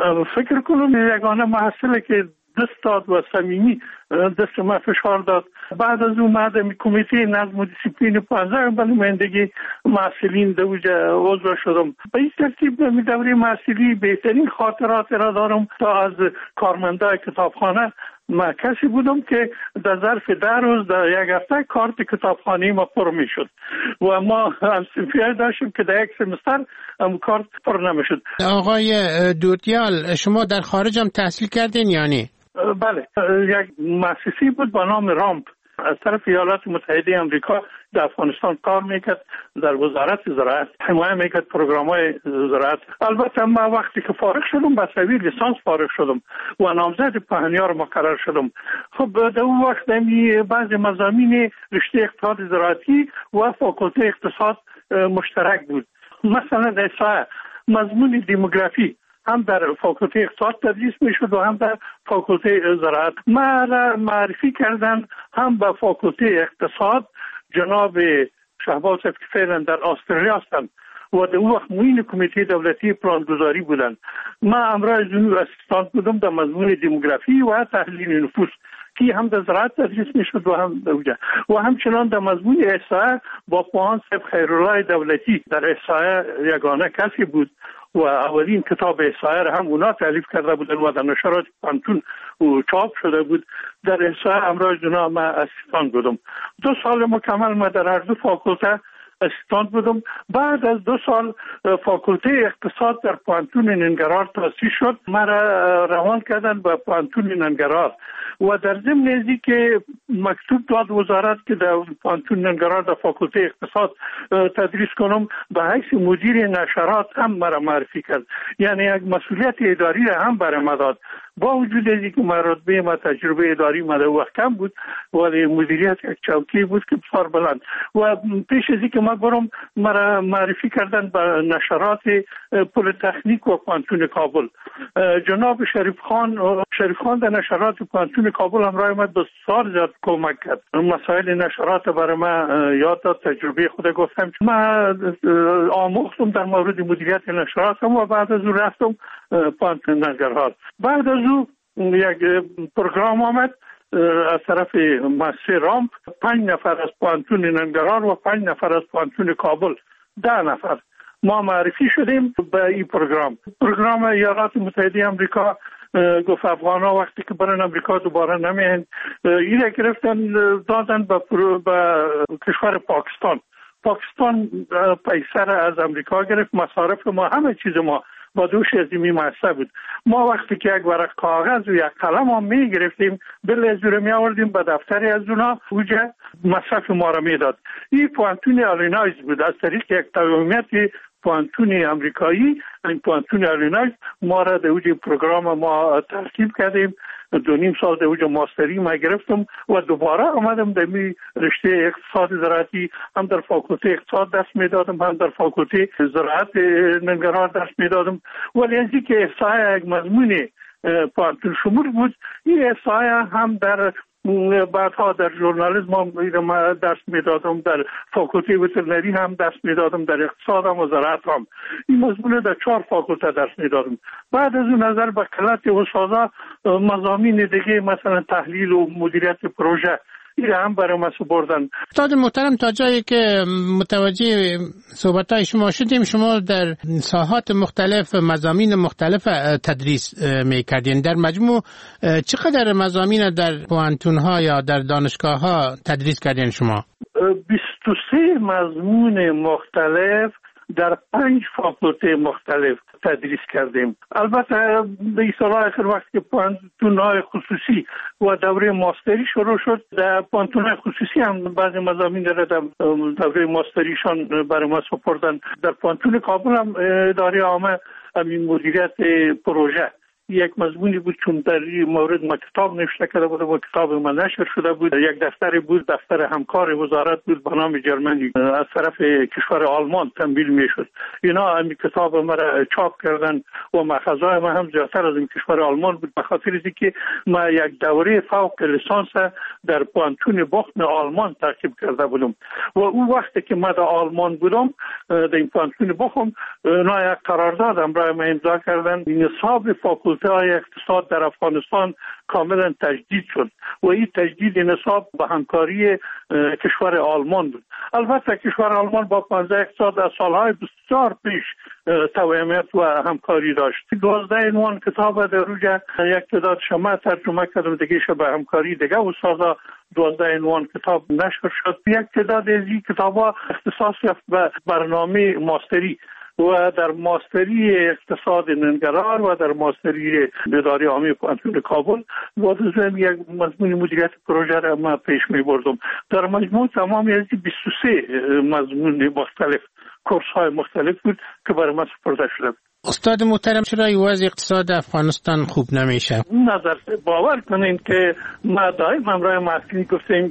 فکر کنم یگانه محصله که دست داد و صمیمی دست ما فشار داد. بعد از اون مادم کمیته نظم و دیسیپلین 15 به نمایندگی محصلین در اوجه عضو شدم. به این ترتیب در دوره محصلی بهترین خاطرات را دارم. تا از کارمندای کتابخانه ما کسی بودم که در ظرف 10 روز در یک هفته کارت کتابخانه ما پر می شد و ما هم صنفی داشتیم که در یک سمستر هم کارت پر نمی شد. آقای دوتیال، شما در خارج هم تحصیل کردین یا نه؟ بله، یک مؤسسه بود با نام رامپ از طرف ایالات متحده آمریکا در افغانستان کار میکرد، در وزارت زراعت حمایت میکرد پروگرام‌های زراعت. البته ما وقتی که فارغ شدم با سوی لیسانس فارغ شدم و نامزد پهنیار مقرر شدم. خب در اون وقت بعضی مضامین رشته اقتصاد زراعتی و فاکولته اقتصاد مشترک بود. مثلا در مضمون دموگرافی هم در فاکولته اقتصاد تدریس میشد و هم در فاکولته زراعت. ما را معرفی کردن هم به فاکولته اقتصاد جناب شهباز که فعلا در استرالیا هستند و در اون وقت معین کمیته دولتی پلانگذاری بودند. ما امرای زنو اسیستانت بودم در مضمون دموگرافی و تحلیل نفوس که هم در زراعت تدریس میشد و هم در اوجه و همچنان در مضمون احصایه با پوهان صاحب خیرالله دولتی در احصایه یگانه کسی بود و اولین کتاب احصایه را هم اونا تالیف کرده بودن و در نشرات پانتون چاپ شده بود. در احصایه امرای جناب ما اسیستانت بودم. 2 سال مکمل ما در هر دو فاکولته اسیستانت بودم. بعد از 2 سال فاکولته اقتصاد در پانتون ننگرهار تأسیس شد. ما را روان کردن به پانتون ننگرهار و در ضمن ازی که مکتوب داد وزارت که در پانتون ننگرهار در فاکولته اقتصاد تدریس کنم، به حیث مدیر نشرات هم مرا معرفی کرد. یعنی یک مسئولیت اداری را هم برای ما داد. با وجود ازی که رتبه ما تجربه اداری ما در وقت کم بود ولی مدیریت یک چوکی بود که بسیار بلند و پیش ازی که ما برم مرا معرفی کردن به نشرات پلی‌تکنیک و پانتون کابل. جناب شریف خان در نشرات پانتون کابل همراه ما بسیار زیاد کمک کرد. مسائل نشرات برای ما یاد داد، تجربه خود گفتم. ما آموختم در مورد مدیریت نشرات و بعد از اون رفتم پانتون ننگرهار. بعد از اون یک پروگرام آمد از طرف مؤسسه رامپ. 5 نفر از پانتون ننگرهار و 5 نفر از پانتون کابل، 10 نفر ما معرفی شدیم به این پروگرام ایالات متحده آمریکا گفت افغانا وقتی که برن امریکا دوباره نمیهند. اینه گرفتن دادن به کشور پاکستان پیسر از امریکا گرفت. مصارف ما همه چیز ما با دوش ازیمی محصه بود. ما وقتی که یک ورق کاغذ و یک قلم هم می گرفتیم بلزوره می آوردیم به دفتری از اونا اوجه مصرف ما را می داد. این پوانتون آلینایز بود از طریق یک تومیت پوانتون امریکایی. این پوانتون آلینایز ما را در اوج پروگرام ما ترکیب کردیم. 2.5 سال در اوج ماستری ما گرفتم و دوباره آمدم در می رشته اقتصاد زراعتی هم در فاکولته اقتصاد درس می دادم هم در فاکولته زراعت ننگرهار درس می دادم. ولی ازی که احصایه یک مضمون پانتون شمول بود. این احصایه هم در بعدها در ژورنالیسم هم درس میدادم، در فاکولته وترنری هم درس میدادم، در اقتصاد هم و زراعت هم. این مضمون در 4 فاکولته درس میدادم. بعد از اون نظر به قلت استادا مضامین دیگه مثلا تحلیل و مدیریت پروژه این هم برای ما سپردن. استاد محترم، تا جایی که متوجه صحبت‌های شما شدیم، شما در ساحات مختلف مضامین مختلف تدریس می‌کردین. در مجموع چقدر مضامین در پوهنتون‌ها یا در دانشگاه‌ها تدریس کردین شما؟ 23 مضمون مختلف در 5 فاکولته مختلف تدریس کردیم. البته به سال آخر وقتی که پانتون‌های خصوصی و دوره ماستری شروع شد، در پانتون‌های خصوصی هم بعضی مضامین در دوره ماستریشان برای ما سپردن. در پانتون کابل هم اداره عامه همین مدیریت پروژه یک مضمونی بود، چون در این مورد ما کتاب نوشته کرده بودم و کتاب ما نشر شده بود. یک دفتری بود، دفتر همکار وزارت بود به نام جرمنی، از طرف کشور آلمان تمویل میشد. اینا همین کتاب ما را چاپ کردن و ماخذهای ما هم زیادتر از این کشور آلمان بود، به خاطر اینکه ما یک دوره فوق لیسانس در پانتون بخن آلمان تعقیب کرده بودم و اون وقتی که ما در آلمان بودم در این پانتون بخم، اینا یک قرارداد برای ما امضا کردن. نصاب فاکولته های اقتصاد در افغانستان کاملا تجدید شد و این تجدید نصاب به همکاری کشور آلمان بود. البته کشور آلمان با 15 اقتصاد از سالهای بسیار پیش توأمیت و همکاری داشت. 12 عنوان کتاب در روی یک تعداد شما ترجمه کردم، دیگه به همکاری دیگه استادا 12 عنوان کتاب نشر شد. یک تعداد از این کتاب‌ها اختصاص یافت به برنامه ماستری و در ماستری اقتصاد ننگرهار و در ماستری اداره عامه پانتون کابل و دوم یک مضمون مدیریت پروژه را ما پیش می بردم. در مجموع تمام از 23 مضمون مختلف، کورس های مختلف بود که برای ما سپرده شده. استاد محترم، چرا وضع اقتصاد افغانستان خوب نمیشه؟ نظر باور کنین که ما دائما همراه محصلین گفتیم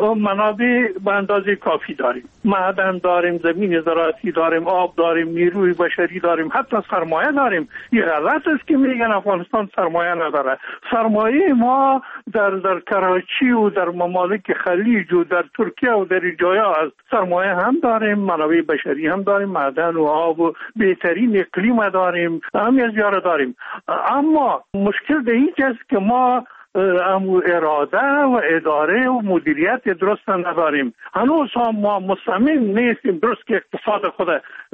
منابع به اندازه کافی داریم، معدن داریم، زمین زراعتی داریم، آب داریم، نیروی بشری داریم، حتی سرمایه داریم. این غلط است که میگن افغانستان سرمایه نداره. سرمایه ما در کراچی و در ممالک خلیج و در ترکیه و در جایا است. سرمایه هم داریم، منابع بشری هم داریم، معدن و آب و بهترین اقلیم داریم، همه از یاره داریم. اما مشکل به این است که ما اراده و اداره و مدیریت درست نداریم. هنوز هم ما مصمم نیستیم درست که اقتصاد خود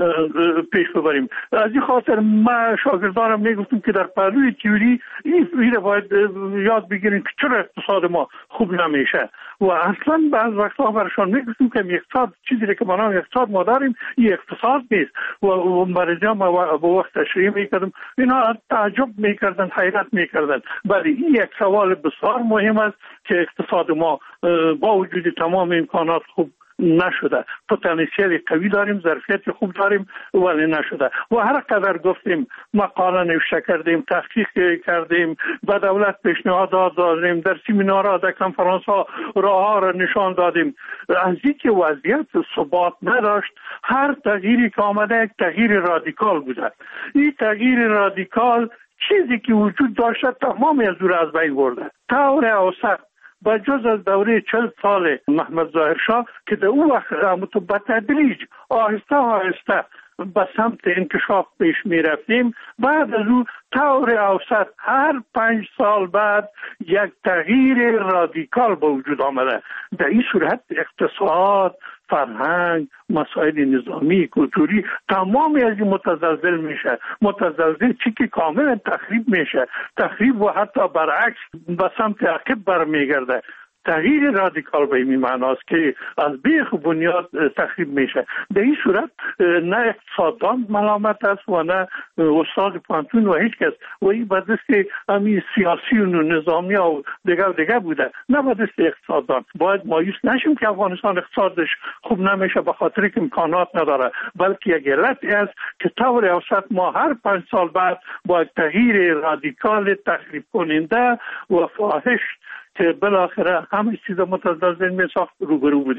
پیش ببریم. از این خاطر ما شاگردانم میگفتیم که در پهلوی تئوری این باید یاد بگیریم که چرا اقتصاد ما خوب نمیشه و اصلا بعض وقتا برشان میگفتیم که اقتصاد چیزی که ما نام اقتصاد ما داریم این اقتصاد نیست و مریضا ما با وقت تشریح میکردم، اینا تعجب میکردن، حیرت میکردن. ولی این یک سوال بسیار مهم است که اقتصاد ما با وجود تمام امکانات خوب نشده. پتانسیل قوی داریم، ظرفیت خوب داریم ولی نشده. و هر قدر گفتیم مقاله نوشته کردیم، تحقیق کردیم، به دولت پیشنهادات دادیم، در سمینارها، در کنفرانس‌ها راه‌ها را نشان دادیم. از اینکه وضعیت ثبات نداشت، هر تغییری که آمده یک تغییر رادیکال بوده. این تغییر رادیکال چیزی که وجود داشته تمامی از او را از بین برده. طور اوسط با جز از دوره 40 سال محمد ظاهر شاه که در اون وقت به تدریج آهسته آهسته به سمت انکشاف پیش می رفتیم، بعد از او طور اوسط هر 5 سال بعد یک تغییر رادیکال به وجود آمده. در این صورت اقتصاد، فرهنگ، مسائل نظامی، کلتوری تمامی از این متزلزل میشه. متزلزل چی که کاملا تخریب میشه، تخریب و حتی برعکس به سمت عقب برمیگرده. تغییر رادیکال به این معناست که از بیخ بنیاد تخریب میشه. در این صورت نه اقتصاددان ملامت است و نه استاد پانتون و هیچ کس و این به دست همین سیاسی و نظامی و دیگه بوده، نه به دست اقتصاددان. باید مایوس نشیم که افغانستان اقتصادش خوب نمیشه به خاطر که امکانات نداره، بلکه یک علتی است که طور اوسط ما هر 5 سال بعد با تغییر رادیکال تخریب کننده و فاحش که بالاخره همه چیز متزلزل می ساخت روبرو بودیم.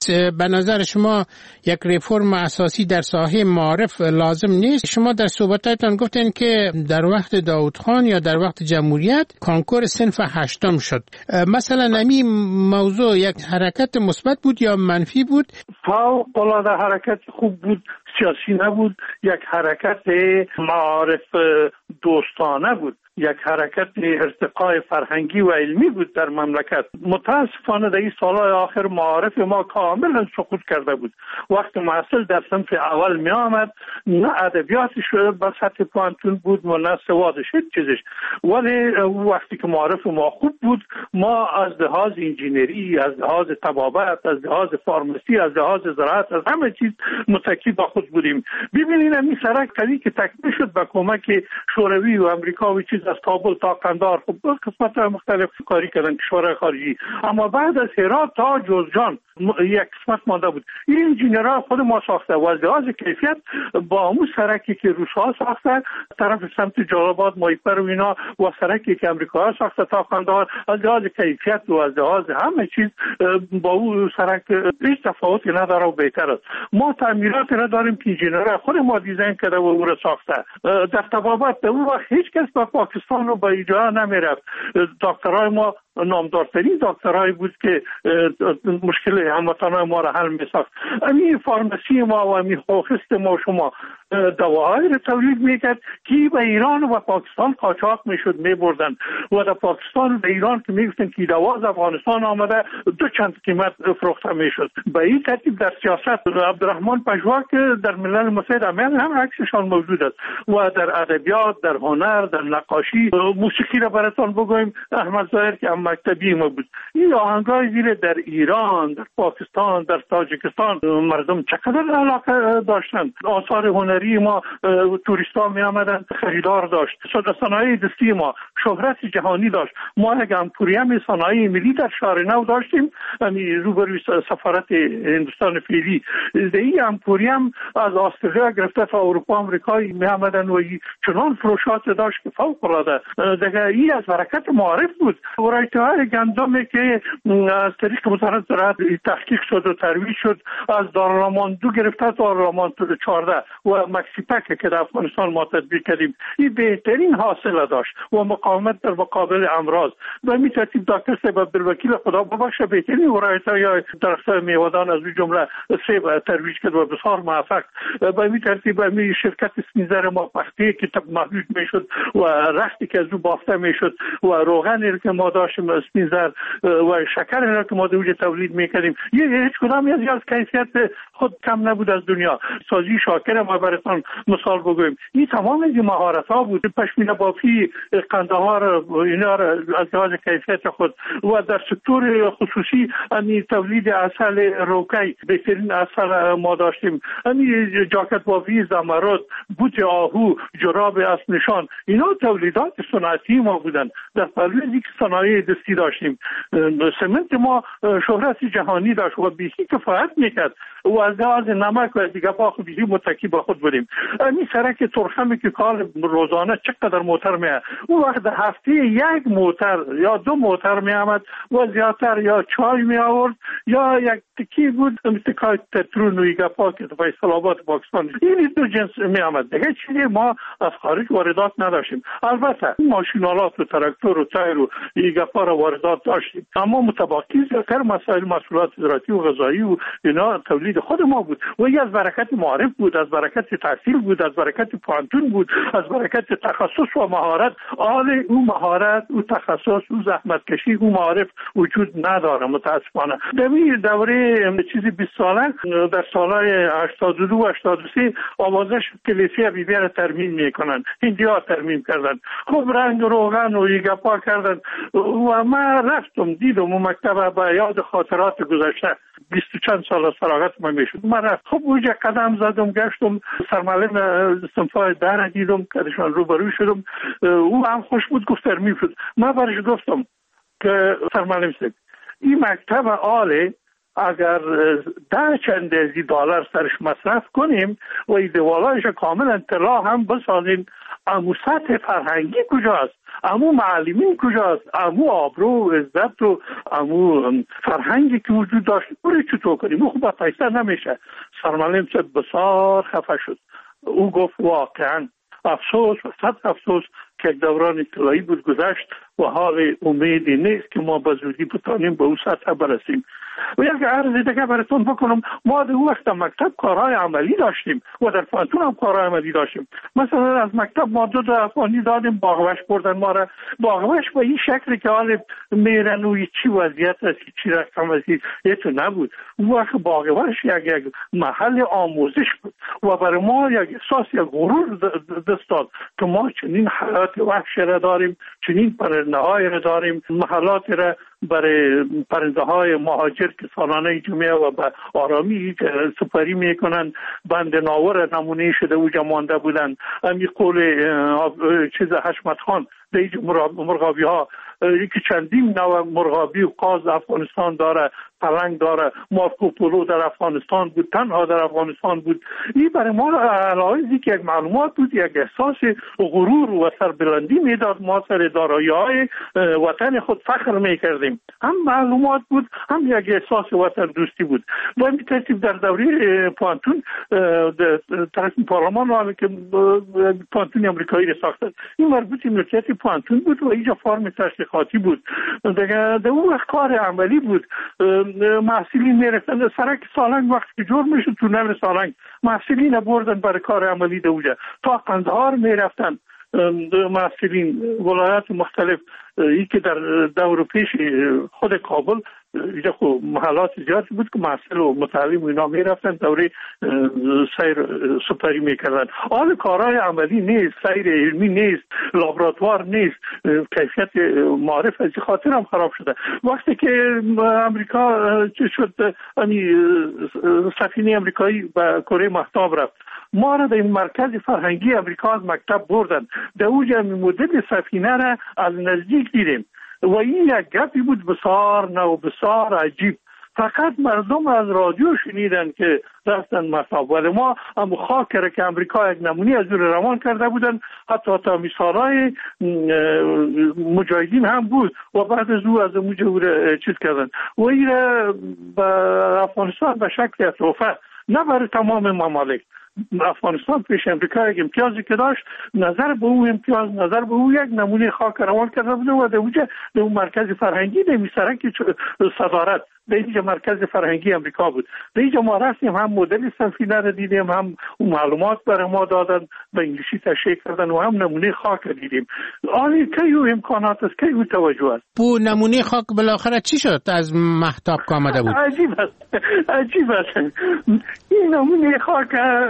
به نظر شما یک ریفرم اساسی در ساحه معارف لازم نیست؟ شما در صحبتاتون گفتین که در وقت داود خان یا در وقت جمهوریت کنکور صنف 8 شد. مثلا این موضوع یک حرکت مثبت بود یا منفی بود؟ فوق‌العاده حرکت خوب بود، سیاسی نبود، یک حرکت معارف دوستانه بود، یک حرکت ارتقای فرهنگی و علمی بود در مملکت. متاسفانه در این سالهای آخر معارف ما کاملا سقوط کرده بود. وقت محصل در صنف اول می آمد، نه ادبیاتش به سطح پانتون بود و نه سوادش هیچ چیزش، ولی وقتی که معارف ما خوب بود، ما از لحاظ انجینری، از لحاظ طبابت، از لحاظ فارمسی، از لحاظ زراعت، از همه چیز متکی به خود بودیم. ببینید این سرک قوی که تکمیل شد به کمک شوروی و امریکا و چیز از کابل تا قندهار، خب قسمت مختلف کاری کردن کشورهای خارجی، اما بعد از هرات تا جوزجان یک قسمت مانده بود. این انجینرها خود ما ساخته و از لحاظ کیفیت با همون سرکی که روس‌ها ساخته طرف سمت جلال‌آباد مایپر و اینا و سرکی که امریکاها ساخته تا قندهار، از لحاظ کیفیت و از لحاظ همه چیز با اون سرک هیچ تفاوتی نداره و بهتر است. ما تعمیرات نداریم که انجینرها خود ما دیزاین کرده و او را ساخته. در طبابت به اون وقت هیچ کس به پاکستان رو با ایجا نمیرفت. دکترای ما نامدارترین دکترایی بود که مشکل هموطنان ما را حل می‌ساخت. این فارمسی ما و این خوخست ما شما دواهایی را تولید میکرد که به ایران و پاکستان قاچاق میشد میبردن و در پاکستان به ایران که میگفتن که دوا از افغانستان آمده 2 چند قیمت فروخته میشد. به این ترتیب در سیاست عبدالرحمن پژوهک در ملل متحد هم عکسشان موجود است و در ادبیات، در هنر، در نقاشی، موسیقی را براتون بگویم احمد ظاهر که مکتبی ما بود. این آهنگای زیر در ایران، در پاکستان، در تاجیکستان مردم چقدر علاقه داشتند. آثار هنری ما توریستا می آمدن خریدار داشت. صنایع دستی ما شهرت جهانی داشت. ما یک امپوریم صنایع ملی در شهر نو داشتیم، روبروی سفارت هندوستان فعلی. این امپوریم از استرالیا گرفته تا اروپا امریکا می آمدن و چنان فروشات داشت که فوق العاده. دیگه این از حرکت معارف بود. ورایته‌های گندمی که از طریق وزارت زراعت تحقیق شد و ترویج شد، از دارالامان 2 گرفته تا دارالامان 14 و مکسیپک که در افغانستان ما تطبیق کردیم، این بهترین حاصل داشت و مقاومت در مقابل امراض. و می ترتیب دکتر صاحب عبدالوکیل خدا ببخشه بهترین ورایت‌های درخت‌های میوه‌دان از این جمله سیب ترویج کرد و بسیار موفق. و می ترتیب می شرکت سپینزر ما پختی که محدود میشد و رختی که از او بافته میشد و روغنی که ما داشتیم سپینزر و شکر که ما دوجه تولید میکردیم، هیچ کدام از کیفیت خود کم نبود از دنیا. سازی شاکر ما براتون مثال بگویم، این تمام این مهارت ها بود. پشمینه بافی قندهار اینا از لحاظ کیفیت خود و در سکتور خصوصی تولید عسل روکی بهترین عسل ما داشتیم. جاکت بافی زمرد، بوت آهو، جراب اسب نشان، اینا تولیدات صنعتی ما بودن. در پهلوی که صنایع دستی داشتیم. سمنت ما شهرت جهانی داشت و بیشی کفایت میکرد و از لحاظ نمک و دیگه با خود بیشی متکی با خود بودیم. این سرک ترخمی که کار روزانه چقدر موتر میاد، اون وقت هفته 1 موتر یا 2 موتر میامد و زیادتر یا چای می آورد یا یک تکی بود مثل تترون و ایگپا که تو فیصل آباد پاکستان. این 2 جنس میامد. دیگه چیزی ما از خارج واردات نداشتیم. البته ماشینالات و تراکتور و تایر و ایگپا را واردات داشتیم، اما متباقی زیادتر مسائل محصولات زراعتی و غذایی و اینا تولید خود ما بود و این از برکت معارف بود، از برکت تحصیل بود، از برکت پانتون بود، از برکت تخصص و مهارت. آل او مهارت، او تخصص، او زحمت کشی، او معارف وجود نداره متاسفانه. در این دوره چیزی 20 ساله در سالهای 82 و 83 آوازش کلیسا بیبی را ترمیم میکنن، هندی‌ها ترمیم کردن، خوب رنگ روغن و ایگپا کردن و من رفتم دیدم و مکتب به یاد خاطرات گذشته 20 چند سال از فراغت ما میشد. من رفت خب اونجا قدم زدم، گشتم سرمعلم صنفای در دیدم کارشان روبروی شدم. او هم خوش بود، گفت ترمیم شد. من برش گفتم که سرمعلم صاحب این مکتب عالی اگر 10 چند از دلار سرش مصرف کنیم و این دیوالایش کامل اطلاع هم بسازیم، امو سطح فرهنگی کجاست، امو معلمین کجاست، امو آبرو و عزت و امو فرهنگی که وجود داشت بوری چطور کنیم؟ او خوب پیسه نمیشه. سرمعلم صاحب بسیار خفه شد. او گفت واقعا افسوس و صد افسوس که دوران طلایی بود گذشت و حال امیدی نیست که ما به زودی بتانیم به او سطح برسیم. و یک عرض دیگه براتون بکنم، ما در وقت مکتب کارهای عملی داشتیم و در پانتون هم کارهای عملی داشتیم. مثلا از مکتب ما 2 افغانی دادیم، باغوش بردن ما را. باغوش به این شکلی که حال میرن و چی وضعیت است، چی رقم است، یه تو نبود. اون وقت باغوش یک محل آموزش بود و برای ما یک احساس، یک غرور دست داد که ما چنین حیات وحش را داریم، چنین پرنده های را داریم، محلات را برای پرنده های مهاجر که سالانه جمعه و به آرامی سپری میکنن. بند ناور نمونه شده و مانده بودن. امی قول چیز حشمت خان دیج مرغابی ها یکی چندین نوع مرغابی و قاز افغانستان داره، پلنگ داره. مارکوپولو در افغانستان بود، تنها در افغانستان بود. این برای ما علاوه که یک معلومات بود، یک احساس غرور و سربلندی میداد. ما سر دارایی‌های وطن خود فخر میکردیم. هم معلومات بود، هم یک احساس وطن دوستی بود. و این ترتیب در دوره پانتون طرف پارلمان که پانتون امریکایی را ساختن، این مربوط ملکیت پانتون بود و اینجا فرم تشریحاتی بود. در اون وقت کار عملی بود. محصلین میرفتن سرک سالنگ وقتی که جور میشد، تونل سالنگ محصلین بردن برای کار عملی دوجه تا قندهار میرفتن. محصلین ولایات مختلف، ای که در دور پیش خود کابل اینجا خب محلات زیادی بود که محصل و متعلم و اینا میرفتن دوره سیر سپری میکردن. حال کارهای عملی نیست، سیر علمی نیست، لابراتوار نیست، کیفیت معرف از خاطر هم خراب شده. وقتی که امریکا شد سفینه امریکایی به کره مهتاب رفت، ما را در این مرکز فرهنگی امریکا از مکتب بردن. در اوج مدل سفینه را از نزدیک دیدیم و این یک گپی بود بسیار نو، بسیار عجیب. فقط مردم از رادیو شنیدن که رفتن مصاب، ولی ما هم خاک را که امریکا یک نمونی از اون روان کرده بودن، حتی مثالای مجاهدین هم بود و بعد از او از مجاهد چیز کردن و این را به افغانستان به شکل تحفه، نه برای تمام ممالک. افغانستان پیش امریکا یک امتیازی که داشت، نظر به او امتیاز، نظر به او یک نمونه خاک روان کرده بود و در اون مرکز فرهنگی در میسرک صدارت در اینجا مرکز فرهنگی امریکا بود. در اینجا ما رفتیم، هم مدل سفینه را دیدیم، هم معلومات برای ما دادن، به انگلیسی تشریح کردن و هم نمونه خاک دیدیم. آنی که او امکانات است، که او توجه است. بو نمونه خاک بالاخره چی شد از مهتاب که آمده بود؟ عجیب است. این نمونه خاک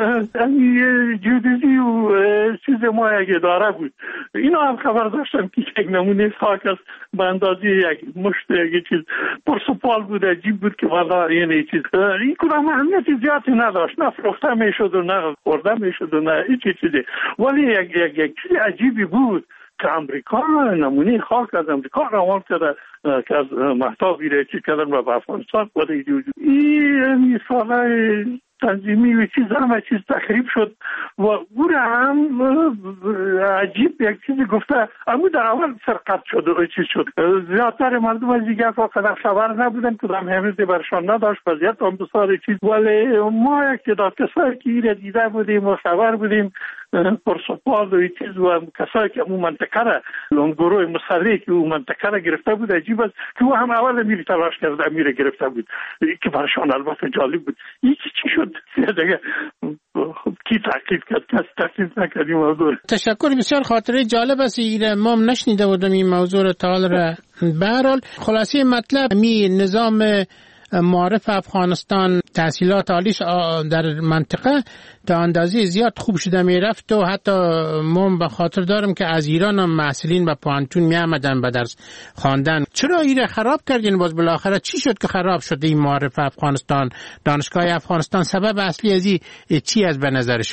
جودیزی و چیز ما یک اداره بود. اینا هم خبر داشتم که یک نمونه خاک است به اندازه یک مشت یک چیز پرسپال بود. عجیب بود که والا این چیز این کدام اهمیت زیادی نداشت، نه فروخته میشد و نه خورده میشد و نه هیچ چیزی، ولی یک چیز عجیبی بود که امریکا نمونه خاک از امریکا روان کرده که از مهتاب ایره چی کردن و به افغانستان بوده. این ساله تنظیمی و چیز همه چیز تخریب شد و او هم عجیب یک چیزی گفته، اما در اول سرقت شد و چیز شد. زیادتر مردم از دیگر فقط خبر نبودن که دم همیزی برشان نداشت وضعیت هم بسیار چیز، ولی ما یک تعداد کسایی که ایره دیده بودیم و خبر بودیم پرسپال و چیز و کسایی که اون منطقه را، اون گروه مسلحی که اون منطقه را گرفته بود، عجیب است که او هم اول امیر تلاش کرده امیر گرفته بود که برشان البته جالب بود. این چی شد دیگه کی تعقیب کرد؟ کس تعقیب نکردیم موضوع. تشکر، بسیار خاطره جالب است. ما هم نشنیده بودم این موضوع را تا حال را. به هر حال خلاصه مطلب می نظام معارف افغانستان تحصیلات عالیش در منطقه تا اندازه زیاد خوب شده می رفت و حتی من به خاطر دارم که از ایران هم محصلین به پانتون می آمدن به درس خواندن. چرا ایره خراب کردین؟ باز بالاخره چی شد که خراب شد این معارف افغانستان، دانشگاه افغانستان؟ سبب اصلی از چی از به نظر شما؟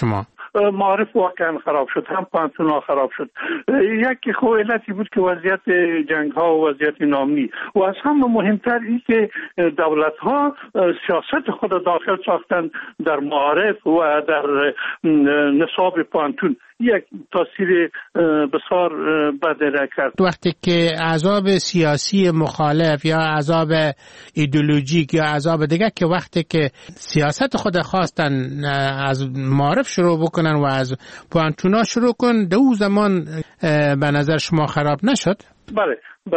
معارف واقعا خراب شد، هم پانتون‌ها خراب شد. یکی خو علتی بود که وضعیت جنگ‌ها و وضعیت نامنی و از همه مهمتر این که دولت‌ها سیاست خود داخل ساختن در معارف و در نصاب پانتون، یک تاثیر بسیار بد را کرد. وقتی که احزاب سیاسی مخالف یا احزاب ایدئولوژیک یا احزاب دیگه که وقتی که سیاست خود خواستن از معارف شروع بکنن و از پانتونا شروع کن، دو زمان به نظر شما خراب نشد؟ بله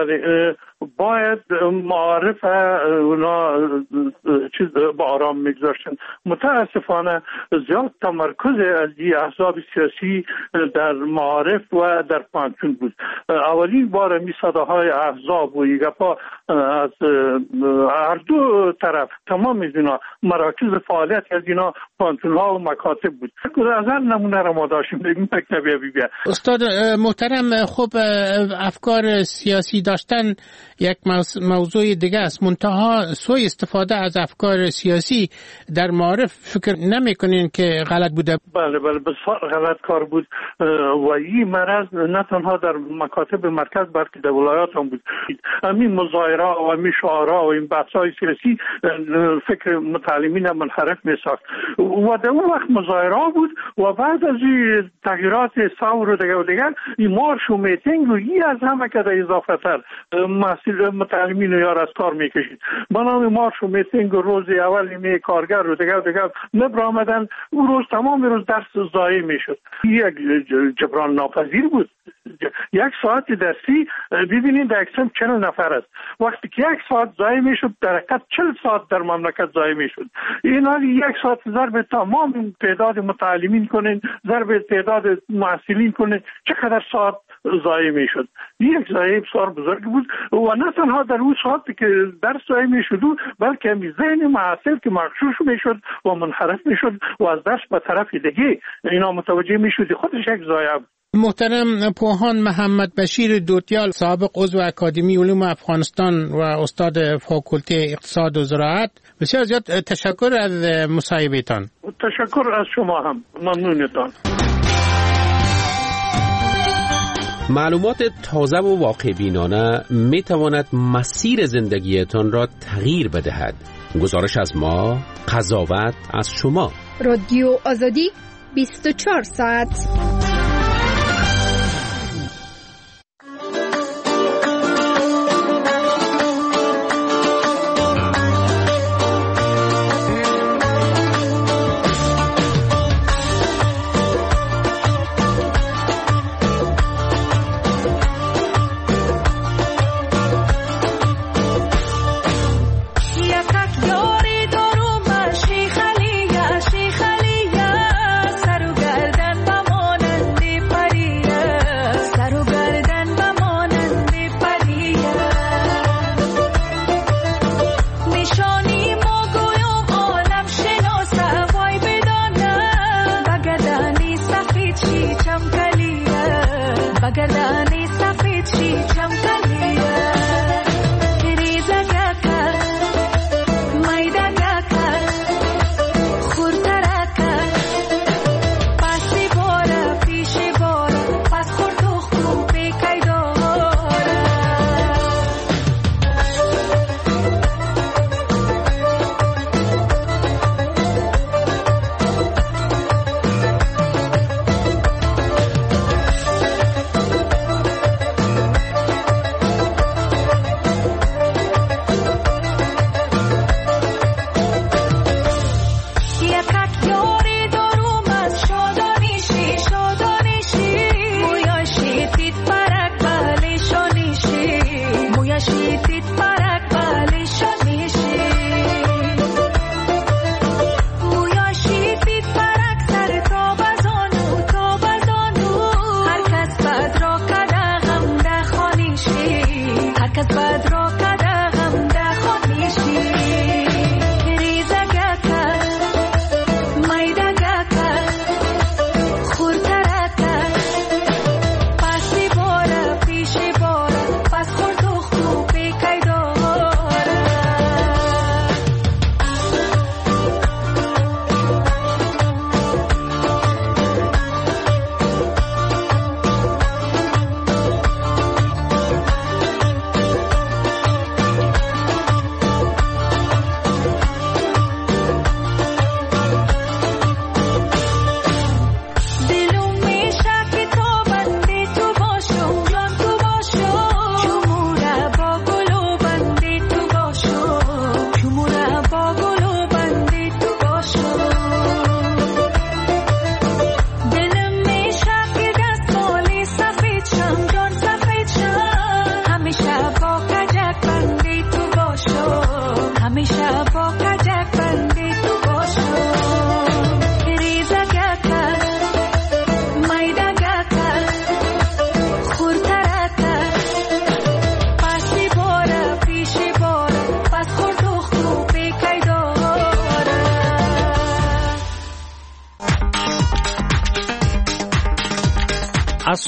باید معارف اونا چیز با آرام میگذاشتن. متاسفانه زیاد تمرکز از این احزاب سیاسی در معارف و در پانتون بود. اولین بار می صداهای احزاب و یگپا از هر دو طرف تمام اینا مراکز فعالیت از اینا پانتون ها و مکاتب بود. از هر نمونه را ما داشتیم بگیم مکتبی بیا. استاد محترم، خب افکار سیاسی داشتن یک موضوع دیگه است، منتها سوء استفاده از افکار سیاسی در معارف فکر نمی‌کنین که غلط بوده؟ بله بسیار غلط کار بود و این مرض نه تنها در مکاتب مرکز بلکه در ولایات هم بود. همین مظاهره و همین شعارها و این بحث‌های سیاسی فکر متعلمین منحرف می‌ساخت و در اون وقت مظاهره بود و بعد از این تغییرات ثور و دیگر این مارش و میتینگ و این از همه که در اضافه تر متعلمین یار از کار میکشید. بنابراین مارش و میتینگ روز اول نیمه کارگر و دیگر نبرآمدن، اون روز تمام روز درس ضایع میشد. یک جبران ناپذیر بود. یک ساعت درسی ببینید در اکسم 40 نفر است. وقتی که یک ساعت ضایع میشد در حقیقت 40 ساعت در مملکت ضایع میشد. این حالی یک ساعت ضرب تمام تعداد متعلمین کنین، ضرب تعداد محصلین کنین، چقدر ساعت ضایع میشد. یک ضایع بسیار بزرگ بود و نه تنها در اون ساعتی که درس ضایع میشد بلکه همین ذهن محصل که مغشوش میشد و منحرف میشد و از درس به طرف دیگه اینا متوجه میشد خودش یک ضایع بود. محترم پوهان محمد بشیر دوتیال، سابق عضو اکادمی علوم افغانستان و استاد فاکولته اقتصاد و زراعت، بسیار زیاد تشکر از مصاحبهتان. تشکر از شما هم، ممنونتان. معلومات تازه و واقع بینانه می تواند مسیر زندگیتان را تغییر بدهد. گزارش از ما، قضاوت از شما. رادیو آزادی 24 ساعت.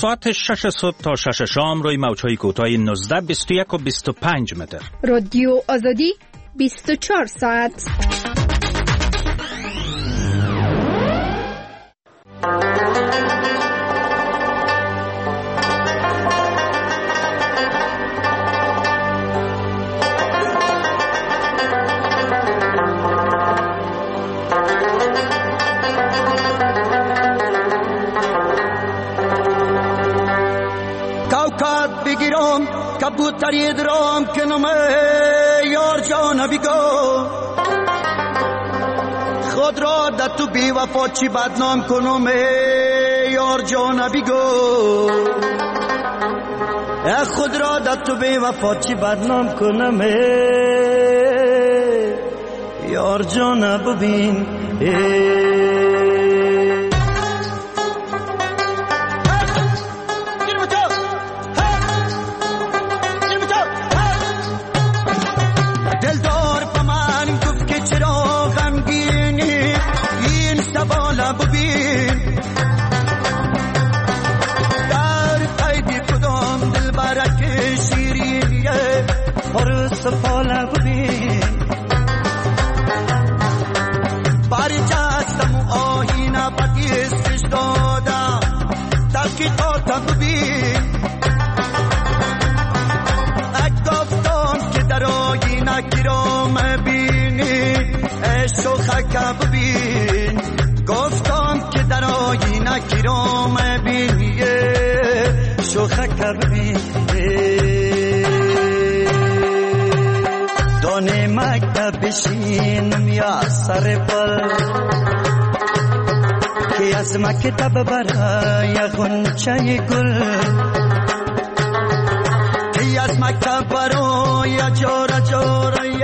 ساعت 6 صبح تا 6 شام روی موج‌های کوتاه 19 21 و 25 متر. رادیو آزادی 24 ساعت. بگیرم کبوتری درام کنم یار جان بیگو خود را در تو بی وفا چی بدنام کنم یار جان بیگو خود را در تو بی وفا چی بدنام کنم یار جان ببین سفاله ببین باری جستم و آهینه بدیستش دادم تحقیقاتم ببین گفتم که در آهینه گرام بینی شوخک ببین گفتم که در آهینه گرام بینی شوخک ببین دانه مکتب بشینم یا سر پل که از مکتب برای غنچه گل که از مکتب برای جاره جاره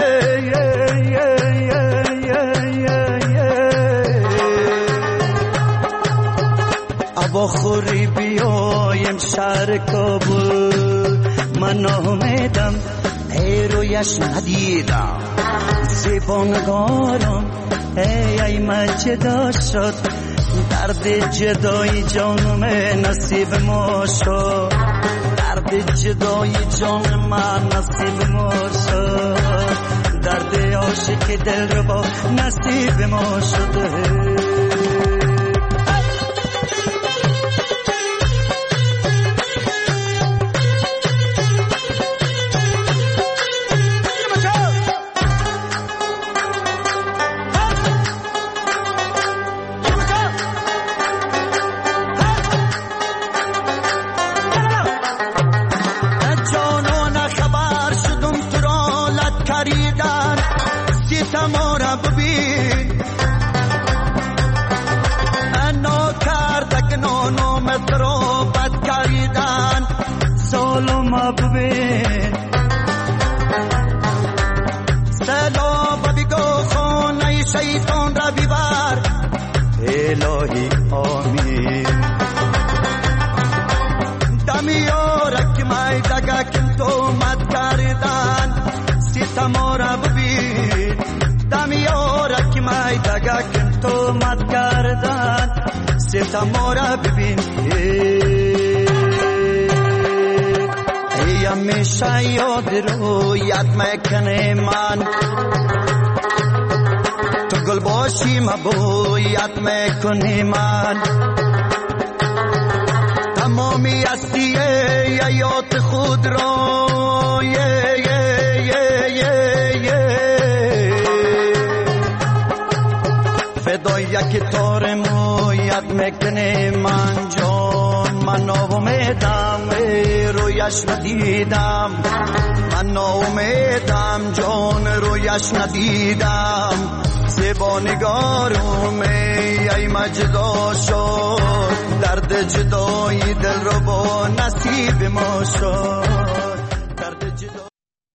ابا خوری بیایم شهر کابل من امیدم رویش ندیدم زیبانگارم ای من جدا شد درد جدای جانم نصیب ما شد درد جدای جان من نصیب ما شد درد عاشق دل رو با نصیب ما شده الهی آمین دمیارک مای دگا کن تو مد کردن ستما را ببین دمیارک مای دگا کن تو مد کردن ستما را ببین ای همیشه یاد رویت میکنه من گل باشی مبویت میکنی من تمامی هستی حیات خود را فدای یک تار مویت میکنی من جان من امیدم رویش ندیدم من امیدم جان رویش ندیدم زبانگارم ای مجدا شد درد جدایی دل رو با نصیب ما شد درد جدا